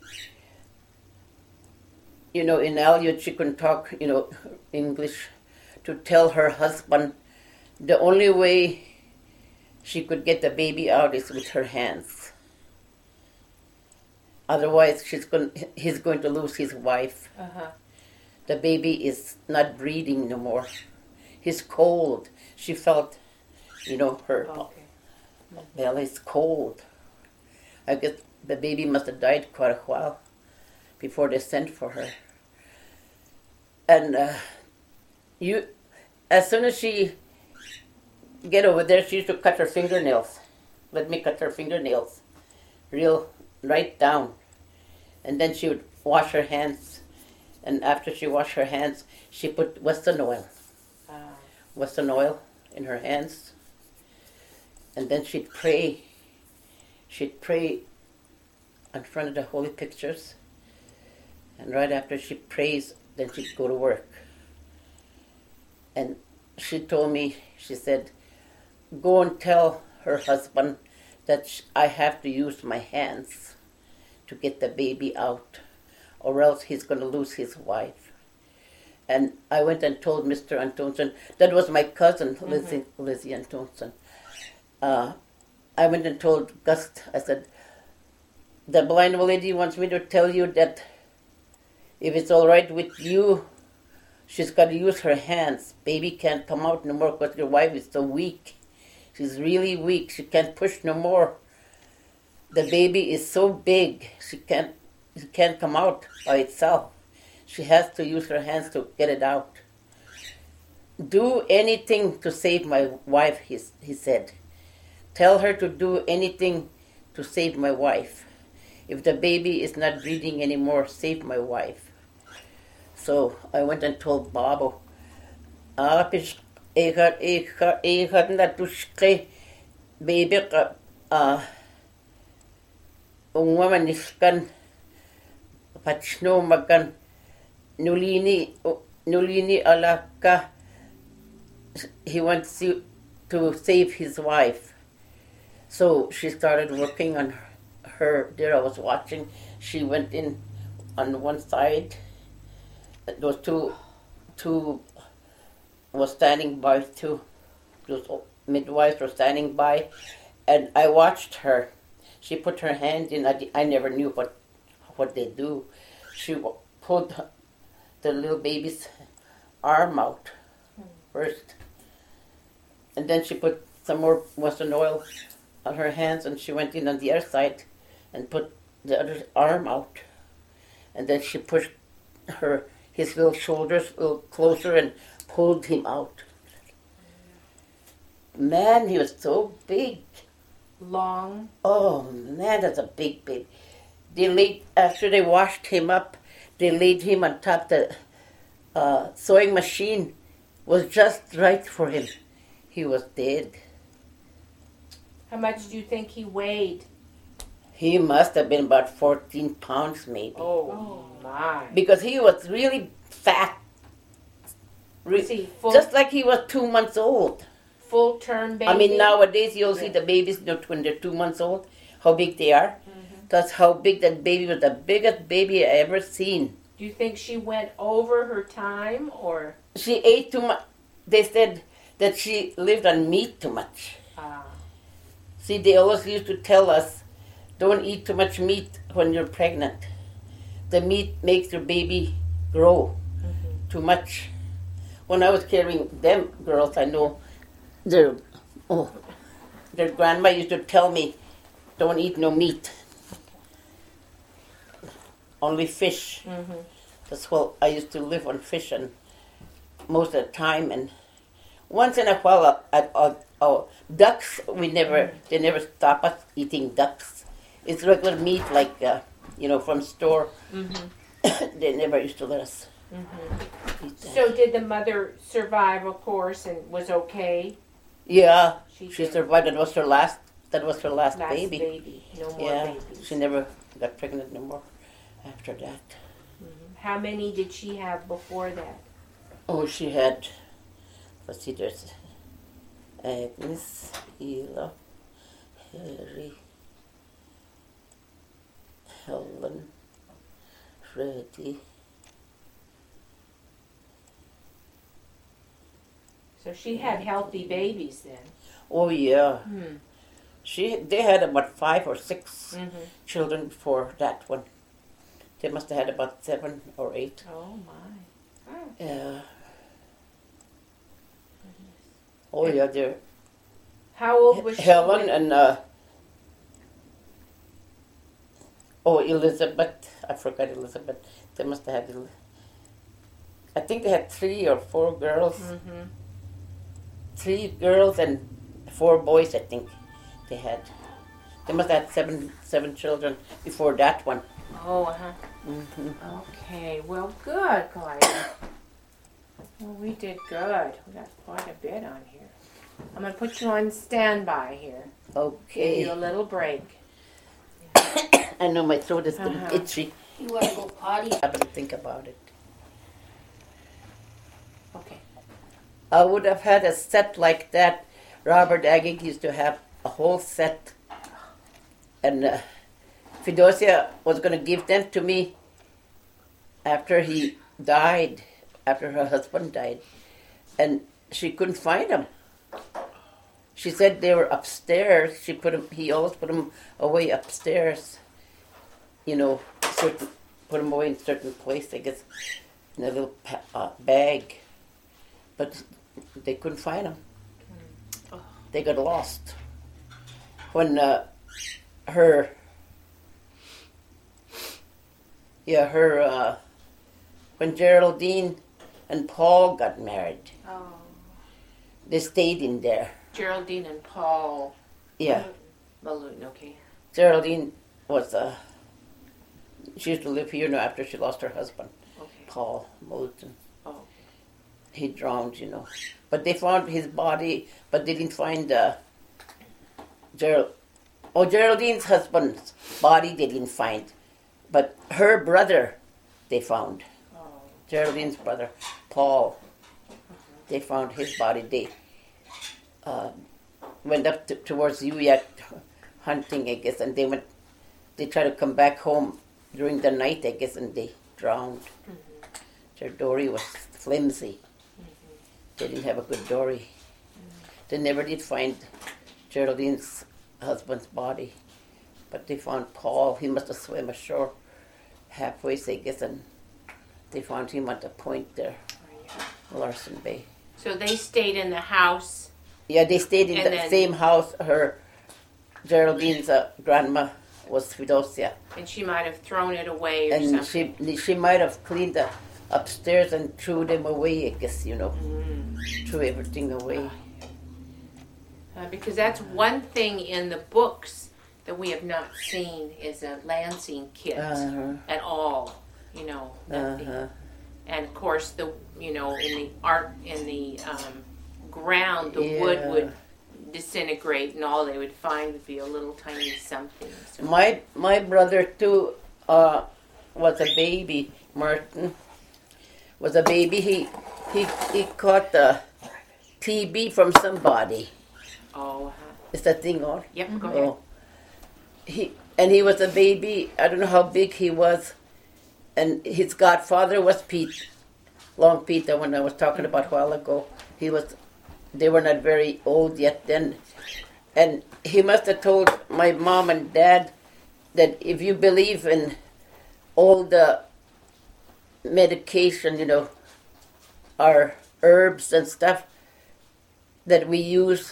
you know, in Aleut she couldn't talk, you know, English, to tell her husband the only way she could get the baby out is with her hands. Otherwise, she's going, he's going to lose his wife. Uh-huh. The baby is not breathing no more. He's cold. She felt, you know, her Okay. belly's cold. I guess the baby must have died quite a while before they sent for her. And uh, you, as soon as she get over there, she used to cut her fingernails. Let me cut her fingernails, real right down. And then she would wash her hands. And after she washed her hands, she put Western oil. Uh, Western oil in her hands. And then she'd pray. She'd pray in front of the holy pictures. And right after she prays, then she'd go to work. And she told me, she said, go and tell her husband that sh- I have to use my hands to get the baby out, or else he's going to lose his wife. And I went and told Mister Antonsen, that was my cousin, Lizzie, Lizzie Antonsen. Uh, I went and told Gus, I said, the blind old lady wants me to tell you that if it's all right with you, she's got to use her hands. Baby can't come out no more because your wife is so weak. She's really weak. She can't push no more. The baby is so big, she can't, she can't come out by itself. She has to use her hands to get it out. Do anything to save my wife, he, he said. Tell her to do anything to save my wife. If the baby is not breathing anymore, save my wife. So I went and told Babo, ah, ik had, ik had, ik had dat tuske baby ka, ah, een woman is kan, patchno makan, nulini, nulini alaka, he wants to, to save his wife. So she started working on her, there I was watching, she went in on one side, those two, two was standing by, two, those midwives were standing by, and I watched her. She put her hand in, I, I never knew what, what they do. She pulled the little baby's arm out first, and then she put some more Western oil on her hands, and she went in on the other side and put the other arm out, and then she pushed her his little shoulders a little closer and pulled him out. Man, he was so big. Long. Oh, man, that's a big baby. They laid, after they washed him up, they laid him on top the uh, sewing machine. Was just right for him. He was dead. How much do you think he weighed? He must have been about fourteen pounds, maybe. Oh, my. Because he was really fat. Re- Was he full, just like he was two months old. full term baby? I mean, nowadays you'll see Yeah. the babies, you know, when they're two months old, how big they are. Mm-hmm. That's how big that baby was. The biggest baby I ever seen. Do you think she went over her time or? She ate too much. They said that she lived on meat too much. Uh, See, they always used to tell us, don't eat too much meat when you're pregnant. The meat makes your baby grow mm-hmm. too much. When I was carrying them girls, I know their oh, their grandma used to tell me, don't eat no meat, only fish. Mm-hmm. That's what I used to live on fish, and most of the time, and once in a while, at uh, uh, ducks. We never, they never stop us eating ducks. It's regular meat, like uh, you know, from store. Mm-hmm. They never used to let us Mm-hmm. eat that. So did the mother survive, of course, and was okay? Yeah, She, she did. survived. That was her last. That was her last, Last baby. baby. No more Yeah, babies. she never got pregnant no more after that. Mhm. How many did she have before that? Oh, she had. Let's see. There's Agnes, Ela, Harry, Helen, Freddie. So she had healthy babies then. Oh yeah, Hmm. she. They had about five or six Mm-hmm. children before that one. They must have had about seven or eight. Oh my. Oh. Yeah. Oh yeah, they're How old was she? Helen when- and uh, oh Elizabeth. I forgot Elizabeth. They must have had. El- I think they had three or four girls. Mhm. Three girls and four boys. I think they had. They must have had seven seven children before that one. Oh, uh-huh. Mm-hmm. Okay. Well, good, Clyda. Well, we did good. We got quite a bit on here. I'm going to put you on standby here. Give you a Okay. little break. I know my throat is getting Uh-huh. itchy. You want to go potty? I haven't think about it. Okay. I would have had a set like that. Robert Agig used to have a whole set, and uh, Fidosia was going to give them to me after he died, after her husband died, and she couldn't find them. She said they were upstairs. She put 'em, he always put them away upstairs. You know, certain, put them away in certain place. I guess in a little pa- uh, bag, but they couldn't find them. They got lost. When uh, her, yeah, her, uh, when Geraldine and Paul got married, Oh. they stayed in there. Geraldine and Paul Yeah, Balloon. Okay. Geraldine was, uh, she used to live here now after she lost her husband, Okay. Paul Moulton. Oh. He drowned, you know. But they found his body, but they didn't find uh, Gerald. Oh, Geraldine's husband's body they didn't find, but her brother they found. Oh. Geraldine's brother, Paul. They found his body. They uh, went up to, towards Uyak hunting, I guess, and they went. They tried to come back home during the night, I guess, and they drowned. Mm-hmm. Their dory was flimsy. They didn't have a good dory. They never did find Geraldine's husband's body, but they found Paul. He must have swam ashore halfway, I guess, and they found him at the point there, Larson Bay. So they stayed in the house. Yeah, they stayed in And the then- same house. Her Geraldine's uh, grandma was Fidosia, And she might have thrown it away or and something. she she might have cleaned the upstairs and threw them away. I guess you know, Mm. threw everything away. Uh, because that's one thing in the books that we have not seen is a Lansing kit Uh-huh. at all. You know, nothing. Uh-huh. And of course, the you know in the art in the um, ground, the Yeah. wood would disintegrate, and all they would find would be a little tiny something. So. My my brother too uh, was a baby. Martin was a baby. He he he caught the T B from somebody. Oh, uh-huh. Is that thing on? Yep. Go ahead. Oh, he and he was a baby. I don't know how big he was, and his godfather was Pete, Long Pete, the one I was talking about a while ago. He was. They were not very old yet then, and he must have told my mom and dad that if you believe in all the medication, you know, our herbs and stuff that we use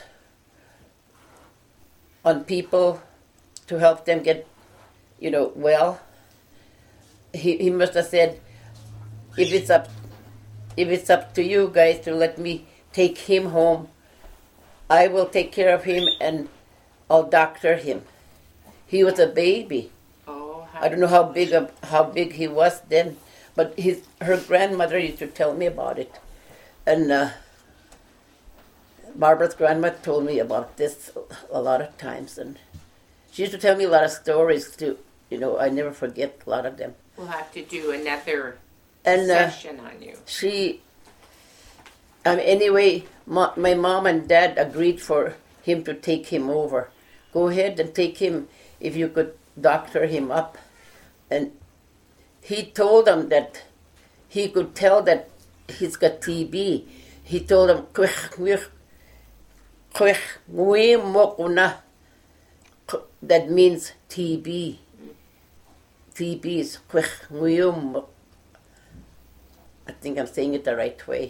on people to help them get, you know, well. He he must have said, if it's up, if it's up to you guys to let me take him home, I will take care of him and I'll doctor him. He was a baby. Oh, how I don't know how big a, how big he was then, but his her grandmother used to tell me about it, and uh, Barbara's grandma told me about this a lot of times, and she used to tell me a lot of stories too. You know, I never forget a lot of them. We'll have to do another And uh, session on you. she, um, anyway, my, my mom and dad agreed for him to take him over. Go ahead and take him if you could doctor him up. And he told them that he could tell that he's got T B. He told them, that means T B. T B is I think I'm saying it the right way.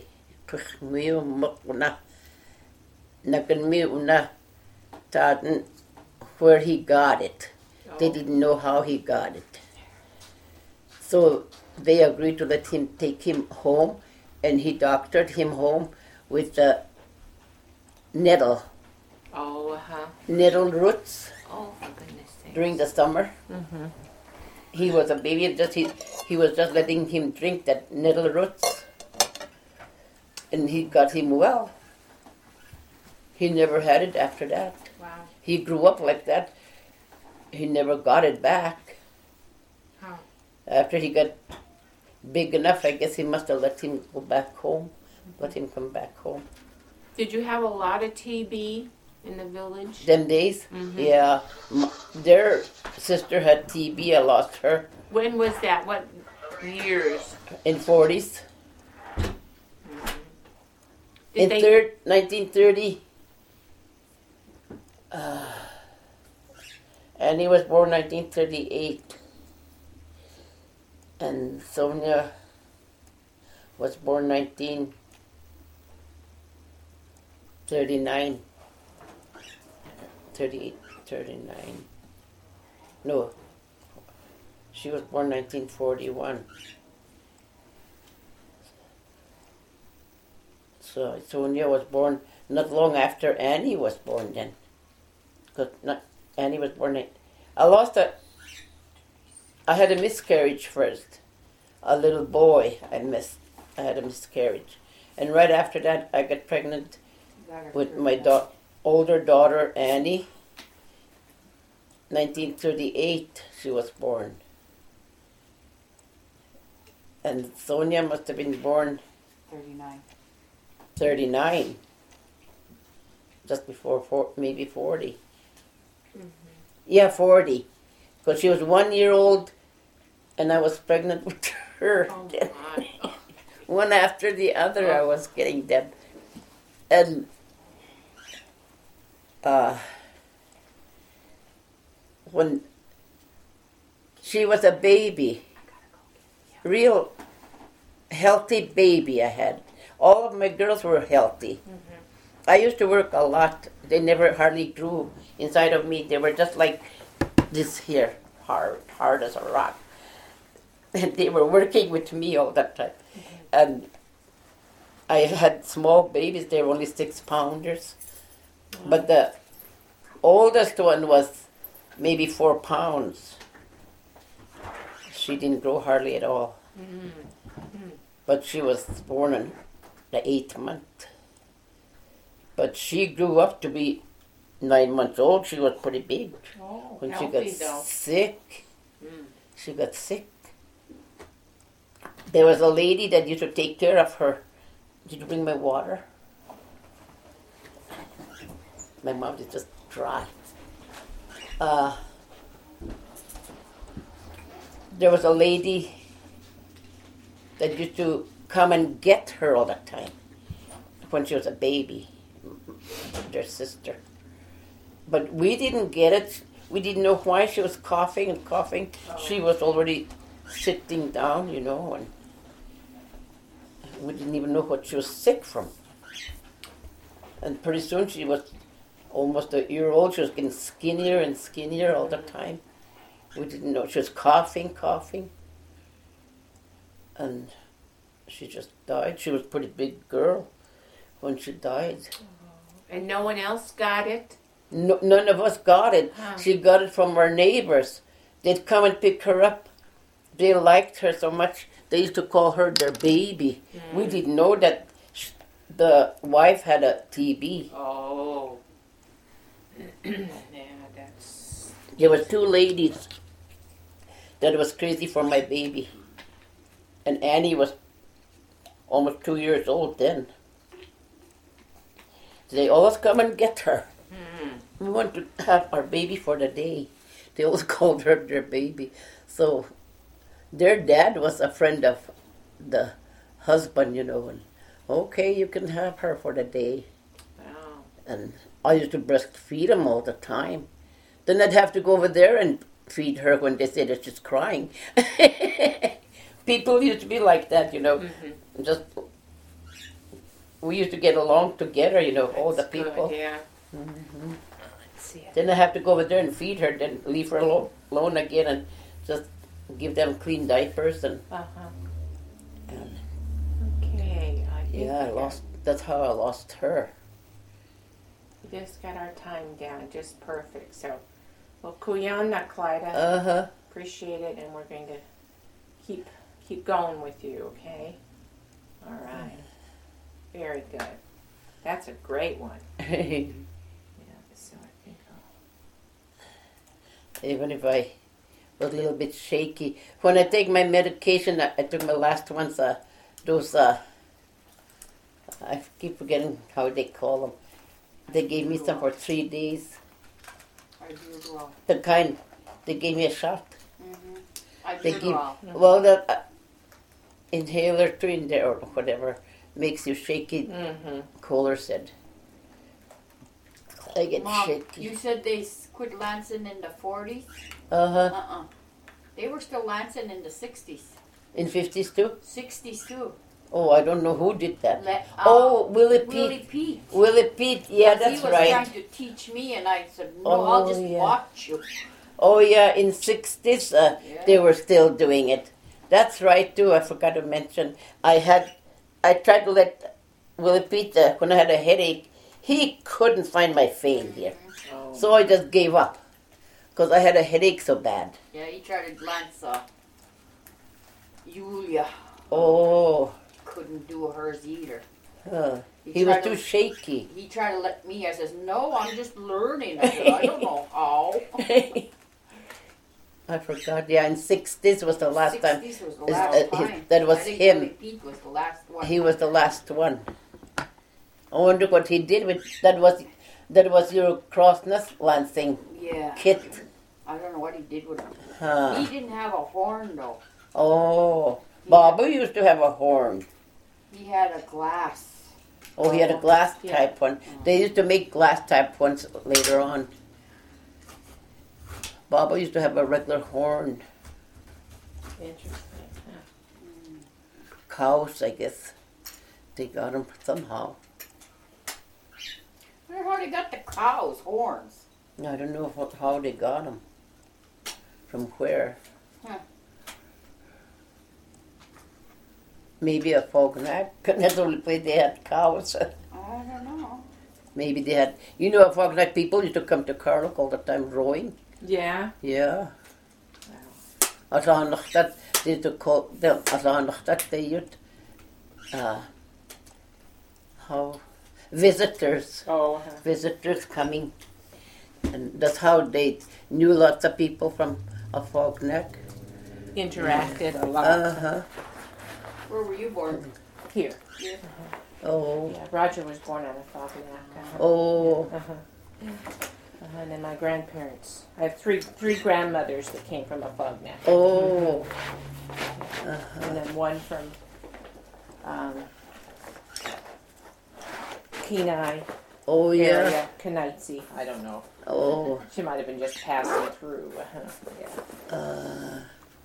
Where he got it. They didn't know how he got it. So they agreed to let him take him home, and he doctored him home with the nettle, Oh, uh-huh. nettle roots Oh, for goodness sake. during the summer. Mm-hmm. He was a baby, and just he, he was just letting him drink that nettle roots, and he got him well. He never had it after that. Wow. He grew up like that. He never got it back. How? After he got big enough, I guess he must have let him go back home, let him come back home. Did you have a lot of T B in the village? Them days, Mhm. yeah. M- their sister had T B. I lost her When was that? What years? in forties. Did In they? third, nineteen thirty. Uh, and he was born nineteen thirty-eight. And Sonia was born nineteen thirty-nine. thirty-eight, thirty-nine. No. She was born nineteen forty-one. So Sonia was born not long after Annie was born then. Because not, Annie was born in... I lost a... I had a miscarriage first. A little boy I missed. I had a miscarriage. And right after that I got pregnant with my da- older daughter Annie. nineteen thirty-eight she was born. And Sonia must have been born thirty-nine. thirty-nine. Just before four, maybe forty. Mhm. Yeah, forty. Because she was one year old and I was pregnant with her. Oh, my. One after the other I was getting them. And uh, when she was a baby, real healthy baby I had. All of my girls were healthy. Mhm. I used to work a lot. They never hardly grew inside of me. They were just like this here, hard, hard as a rock. And they were working with me all that time. And I had small babies. They were only six pounders. But the oldest one was maybe four pounds. She didn't grow hardly at all. Mm. But she was born in the eighth month. But she grew up to be nine months old. She was pretty big. Oh, When she healthy got though. sick, Mm. she got sick. There was a lady that used to take care of her. Did you bring my water? My mouth is just dry. Uh, there was a lady that used to come and get her all the time when she was a baby, their sister. But we didn't get it. We didn't know why she was coughing and coughing. She was already sitting down, you know, and we didn't even know what she was sick from. And pretty soon she was almost a year old. She was getting skinnier and skinnier all the time. We didn't know. She was coughing, coughing. And she just died. She was a pretty big girl when she died. And no one else got it? No, none of us got it. Huh. She got it from our neighbors. They'd come and pick her up. They liked her so much, they used to call her their baby. Mm. We didn't know that sh- the wife had a T B. Oh. Yeah, that's... There was two ladies that was crazy for my baby. And Annie was almost two years old then. They always come and get her. Mm. We want to have our baby for the day. They always called her their baby. So their dad was a friend of the husband, you know, and okay, you can have her for the day. Wow. And I used to breastfeed him all the time. Then I'd have to go over there and feed her when they said that she's crying. People used to be like that, you know. Mm-hmm. Just we used to get along together, you know, all the That's good, people. yeah. Mhm. Let's see it. Then I have to go over there and feed her, then leave her alo- alone again and just give them clean diapers and, Uh-huh. and Okay. I think yeah, I we got- lost. That's how I lost her. We just got our time down just perfect. So, well, Kuyana, Clyda. Uh huh. Appreciate it, and we're going to keep keep going with you, okay? All right. Very good. That's a great one. Yeah, so I think I'll... Even if I was a little bit shaky, when I take my medication, I, I took my last ones. Uh, those uh, I keep forgetting how they call them. They gave me some for three days. Albuterol. The kind they gave me a shot. Mm-hmm. They give Albuterol. well the uh, inhaler to in there or whatever makes you shaky. Mm-hmm. Kohler said. I get Mom, shaky. you said they s- quit lancing in the forties? Uh huh. Uh-uh. They were still lancing in the sixties. In fifties too. sixties too. Oh, I don't know who did that. Le- uh, oh, Willie Pete. Willie Pete. Willie Pete. Yeah, He that's was right. trying to teach me, and I said, no, Oh, I'll just yeah. watch you. Oh yeah, in sixties uh, Yeah. they were still doing it. That's right too. I forgot to mention. I had, I tried to let Willie Pete uh, when I had a headache. He couldn't find my vein here, Oh. so I just gave up because I had a headache so bad. Yeah, he tried to lance uh, Julia. Oh, Couldn't do hers either. uh, he was tried too to- shaky. He tried to let me. I says, no, I'm just learning. I said, I don't know how. I forgot. Yeah, in sixties was the last time. sixties was the Is- last uh, his- time. that was I think him. Willie Pete was the last one. He was the last one. I wonder what he did with that. Was that was your crossness lancing Yeah. kit? I don't know what he did with him. Huh. He didn't have a horn though. Oh, He Baba used to have a horn. He had a glass. Oh, he had a glass Yeah. type one. They used to make glass type ones later on. Baba used to have a regular horn. Interesting. Huh. Cows, I guess. They got them somehow. I wonder how they got the cows' horns. I don't know what, how they got them. From where? Huh. Maybe a Fognac. That's the only place they had cows. I don't know. maybe they had. You know, Fognac people used to come to Carlock all the time rowing. Yeah. Yeah. As aan nog dat they to call them as aan nog dat they used uh how visitors Oh. Uh-huh. visitors coming, and that's how they knew lots of people from a Fognac. Interacted a lot. Uh huh. Where were you born? Here. Oh. Yeah, Roger was born on a Fognac. Uh-huh. Oh. Uh-huh. Uh-huh. And then my grandparents. I have three three grandmothers that came from a Fognac. Oh. And then one from um, Kenai Oh yeah. area, Kenaitze. I don't know. Oh. She might have been just passing through. Uh-huh. Yeah. Uh,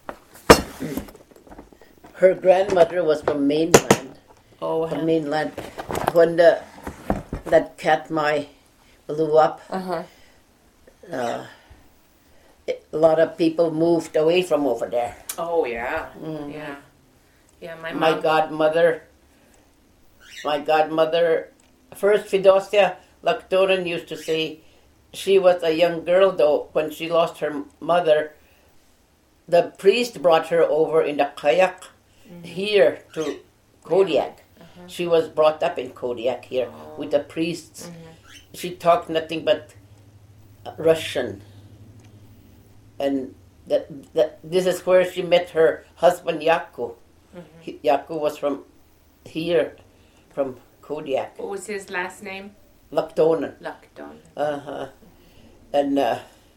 her grandmother was from mainland. Oh. From mainland. When the that Katmai blew up, Uh-huh. uh, a lot of people moved away from over there. Oh yeah. Mm. Yeah. Yeah. My My mom. godmother, my godmother, first Fidosia Lactonin used to say she was a young girl though when she lost her mother. The priest brought her over in the kayak here to Kodiak. Uh-huh. She was brought up in Kodiak here Oh. with the priests. Mhm. She talked nothing but Russian. And that, that this is where she met her husband Yaku. Mhm. He- Yaku was from here, from Kodiak, What was his last name? Lactonin. Luckdon. Uh-huh. And uh,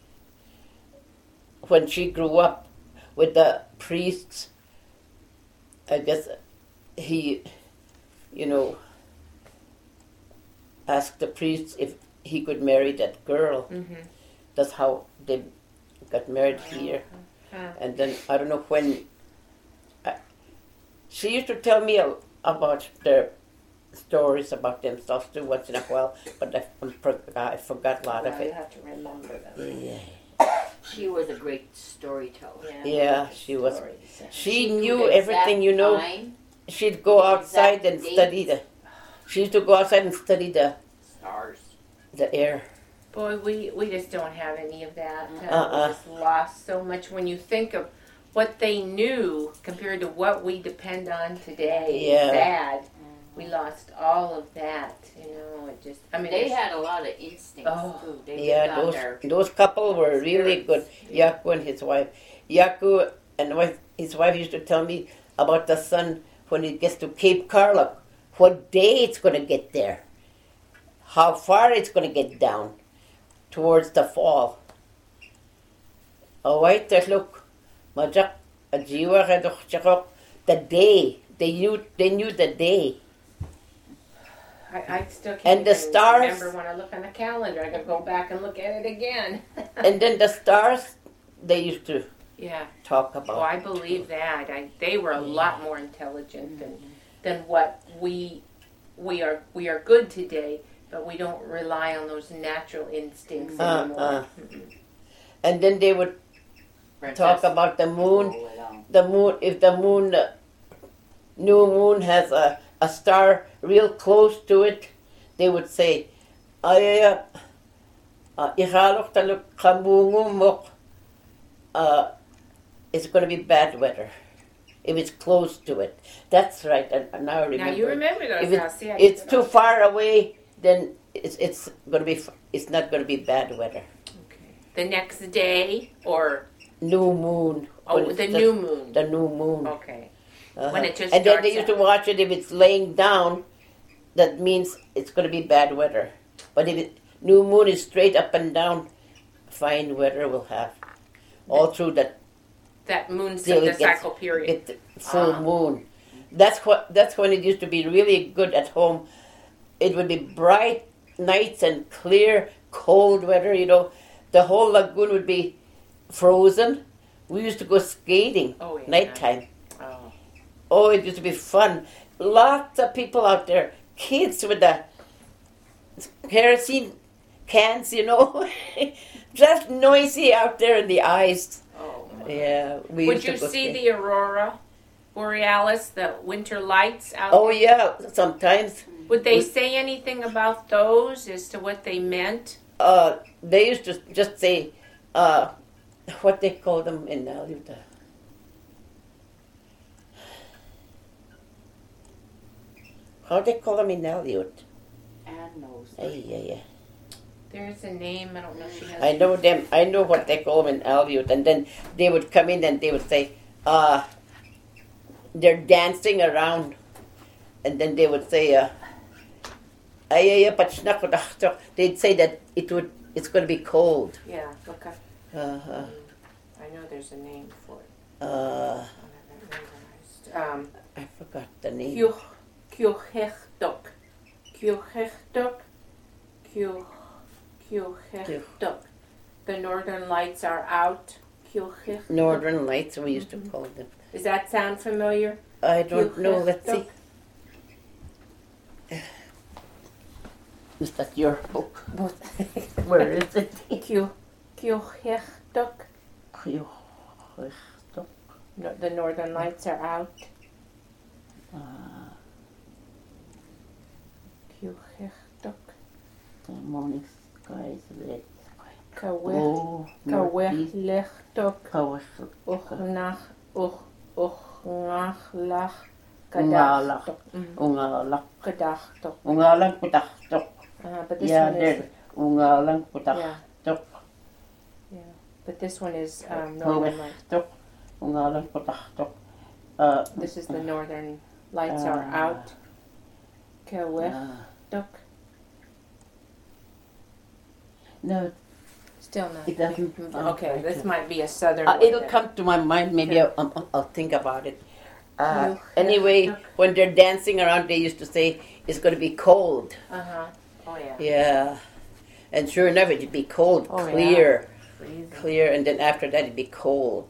when she grew up with the priests, I guess he, you know, asked the priests if he could marry that girl. Mm-hmm. That's how they got married here. Uh, And then I don't know when. I, she used to tell me a, about their stories about themselves too once in a while, but I, I'm, for- I forgot a lot of yeah, you it. have to remember them. Yeah, She was a great storyteller. yeah, she was. Stories. She knew knew the everything, exact you know. time, She'd go the outside exact and dates. study the. She used to go outside and study the stars. the air. Boy, we, we just don't have any of that. Uh, Uh-uh. We just lost so much when you think of what they knew compared to what we depend on today. Yeah. It's sad. We lost all of that. You know, it just. I mean, They there's- had a lot of instincts Oh. too. They Yeah, lived on those their those couple were really good. Yaku and his wife. Yaku and wife, his wife used to tell me about the sun when it gets to Cape Carlock, what day it's going to get there, how far it's going to get down towards the fall. Oh, wait, there, look, Majak, a jiwa redoch chakok, the day. They knew they knew the day. I, I still can't And the even stars- remember when I look on the calendar. I gotta go back and look at it again. And then the stars, they used to yeah. talk Oh, about. I believe that. I, they were a lot more intelligent than than what we we are. We are good today, but we don't rely on those natural instincts Uh, anymore. uh. Mm-mm. And then they would talk princess. about the moon. Roll it on. The moon, if the moon, uh, new moon has a, a star real close to it, they would say, "Ay, uh, ihalok taluk kabungumok." Uh, it's going to be bad weather if it's close to it. That's right. And, and now I remember. Now you remember those. If it- now. See, I it's did too those. far away, then it's it's going to be. f- It's not going to be bad weather. Okay. The next day, or New moon. oh, when it's the new moon. The new moon. Okay. Uh-huh. When it just and then they starts used to out. watch it if it's laying down, that means it's going to be bad weather. But if it, new moon is straight up and down, fine weather will have. All through that That moon, Till the it gets- cycle period. get the full Ah. moon. That's what. That's when it used to be really good at home. It would be bright nights and clear, cold weather. You know, the whole lagoon would be frozen. We used to go skating Oh, yeah. nighttime. Oh. Oh, it used to be fun. Lots of people out there, kids with the kerosene cans, you know, just noisy out there in the ice. Oh. Yeah, we Would used to you go see skate. the aurora borealis, the winter lights out Oh there? yeah, sometimes. Would they say anything about those as to what they meant? Uh, they used to just say, uh, what they call them in Aleut. How they call them in Aleut? Ann knows. Ay, ay, ay. There's a name. I don't know if she has. I know them. I know what they call them in Aleut. And then they would come in and they would say, uh, they're dancing around. And then they would say, uh, ay, ay, ay, but snack with the- they'd say that it would, it's going to be cold. Yeah, look up. Uh-huh. I know there's a name for it. Uh, Um, I forgot the name. Kjuch, Kjuchechtok. Kjuchechtok. Kjuch, Kjuchechtok. The northern lights are out. Kjuchechtok. Northern Lights, we used to call them. Does that sound familiar? I don't know. Let's see. Is that your book? Where is it? Kju, Kjuchechtok. Kjuchechtok. No, the northern lights are out. Uh, Kjuchechtok. the morning skies red. Kawech, Oh, northeast. Kawechlechtok. Kawech- Uchnach, uch, uchnachlach. Ungalak. Kadachtok. Mhm. Ungalak. Kadachtok. Ungalang putachtok. Uh, but this Yeah, one is, there. Ungalang yeah, putachtok. but this one is um, northern lights. Kawechtok. Ungalang putachtok. Uh, This is the northern lights are Ah. out. Kawechtok. uh, no, Still not. it doesn't. Okay, this might be a southern Uh, one it'll then. come to my mind. Maybe I'll, I'll, I'll think about it. Uh, You- anyway, when they're dancing around, they used to say it's going to be cold. Uh-huh. Oh, yeah. Yeah, and sure enough, it'd be cold, Oh, yeah. clear, Freezing. clear, and then after that, it'd be cold.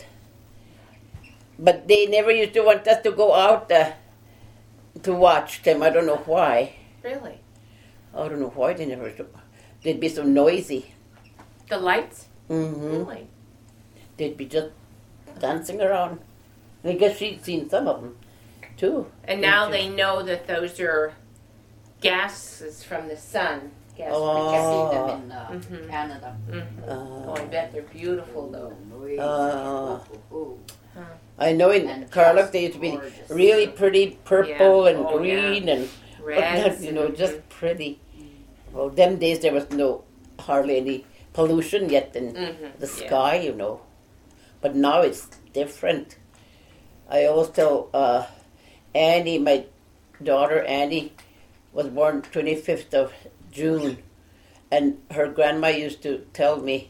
But they never used to want us to go out uh, to watch them. I don't know why. Really? I don't know why they never. They'd be so noisy. The lights? Mm-hmm. Really? They'd be just dancing around. I guess she'd seen some of them, too. And now they know that those are gases from the sun. Gas Oh. I see them in uh, Mhm. Canada. Mm-hmm. Uh, Oh, I bet they're beautiful, though. Uh, Ooh, ooh. I know in And Carluck just they used to be gorgeous. really pretty purple Yeah. and Oh, green and Reds. you know and- just pretty. Well, them days there was no hardly any pollution yet in Mhm. the Yeah. sky, you know. But now it's different. I always tell uh, Annie, my daughter Annie, was born twenty-fifth of June, and her grandma used to tell me,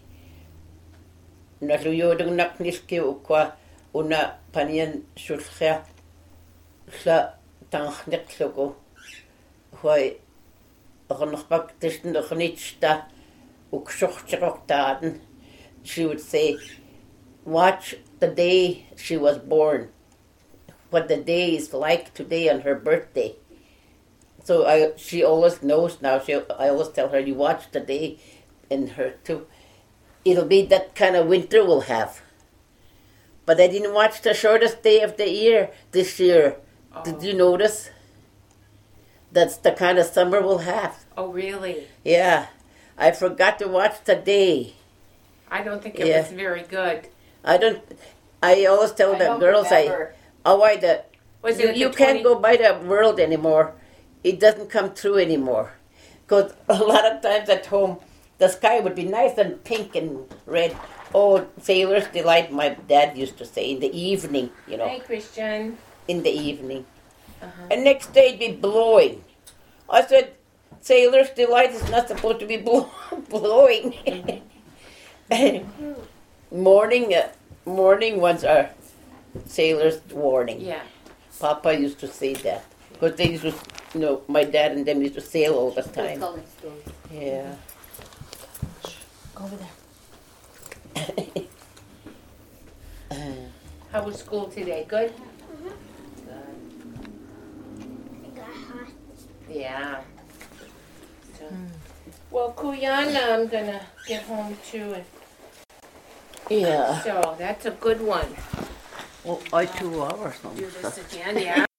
"Naluyodong nakniski ukwa una panian shulcha sa tangnik logo, why akanakpak tishn aknitsta ukshochchoktaden." She would say, "Watch the day she was born, what the day is like today on her birthday." So I, she always knows now. She, I always tell her, "You watch the day in her too. It'll be that kind of winter we'll have." But I didn't watch the shortest day of the year this year. Oh. Did you notice? That's the kind of summer we'll have. Oh, really? Yeah, I forgot to watch the day. I don't think it Yeah. was very good. I don't. I always tell I the don't girls, I, remember. oh, why the Was you, it you the can't twenty go by the world anymore. It doesn't come true anymore. Because a lot of times at home, the sky would be nice and pink and red. Oh, sailor's delight, my dad used to say, in the evening, you know, Hey, Christian. in the evening. Uh-huh. And next day it'd be blowing. I said, sailor's delight is not supposed to be blow- blowing. morning, uh, morning ones are sailor's warning. Yeah. Papa used to say that. Because they used to, you know, my dad and them used to sail all the Still time. telling stories. Yeah. Go over there. Uh, How was school today? Good? Yeah. So, well, Kuyana, I'm gonna get home too, and yeah. so that's a good one. Oh, I two hours. Do this again, yeah.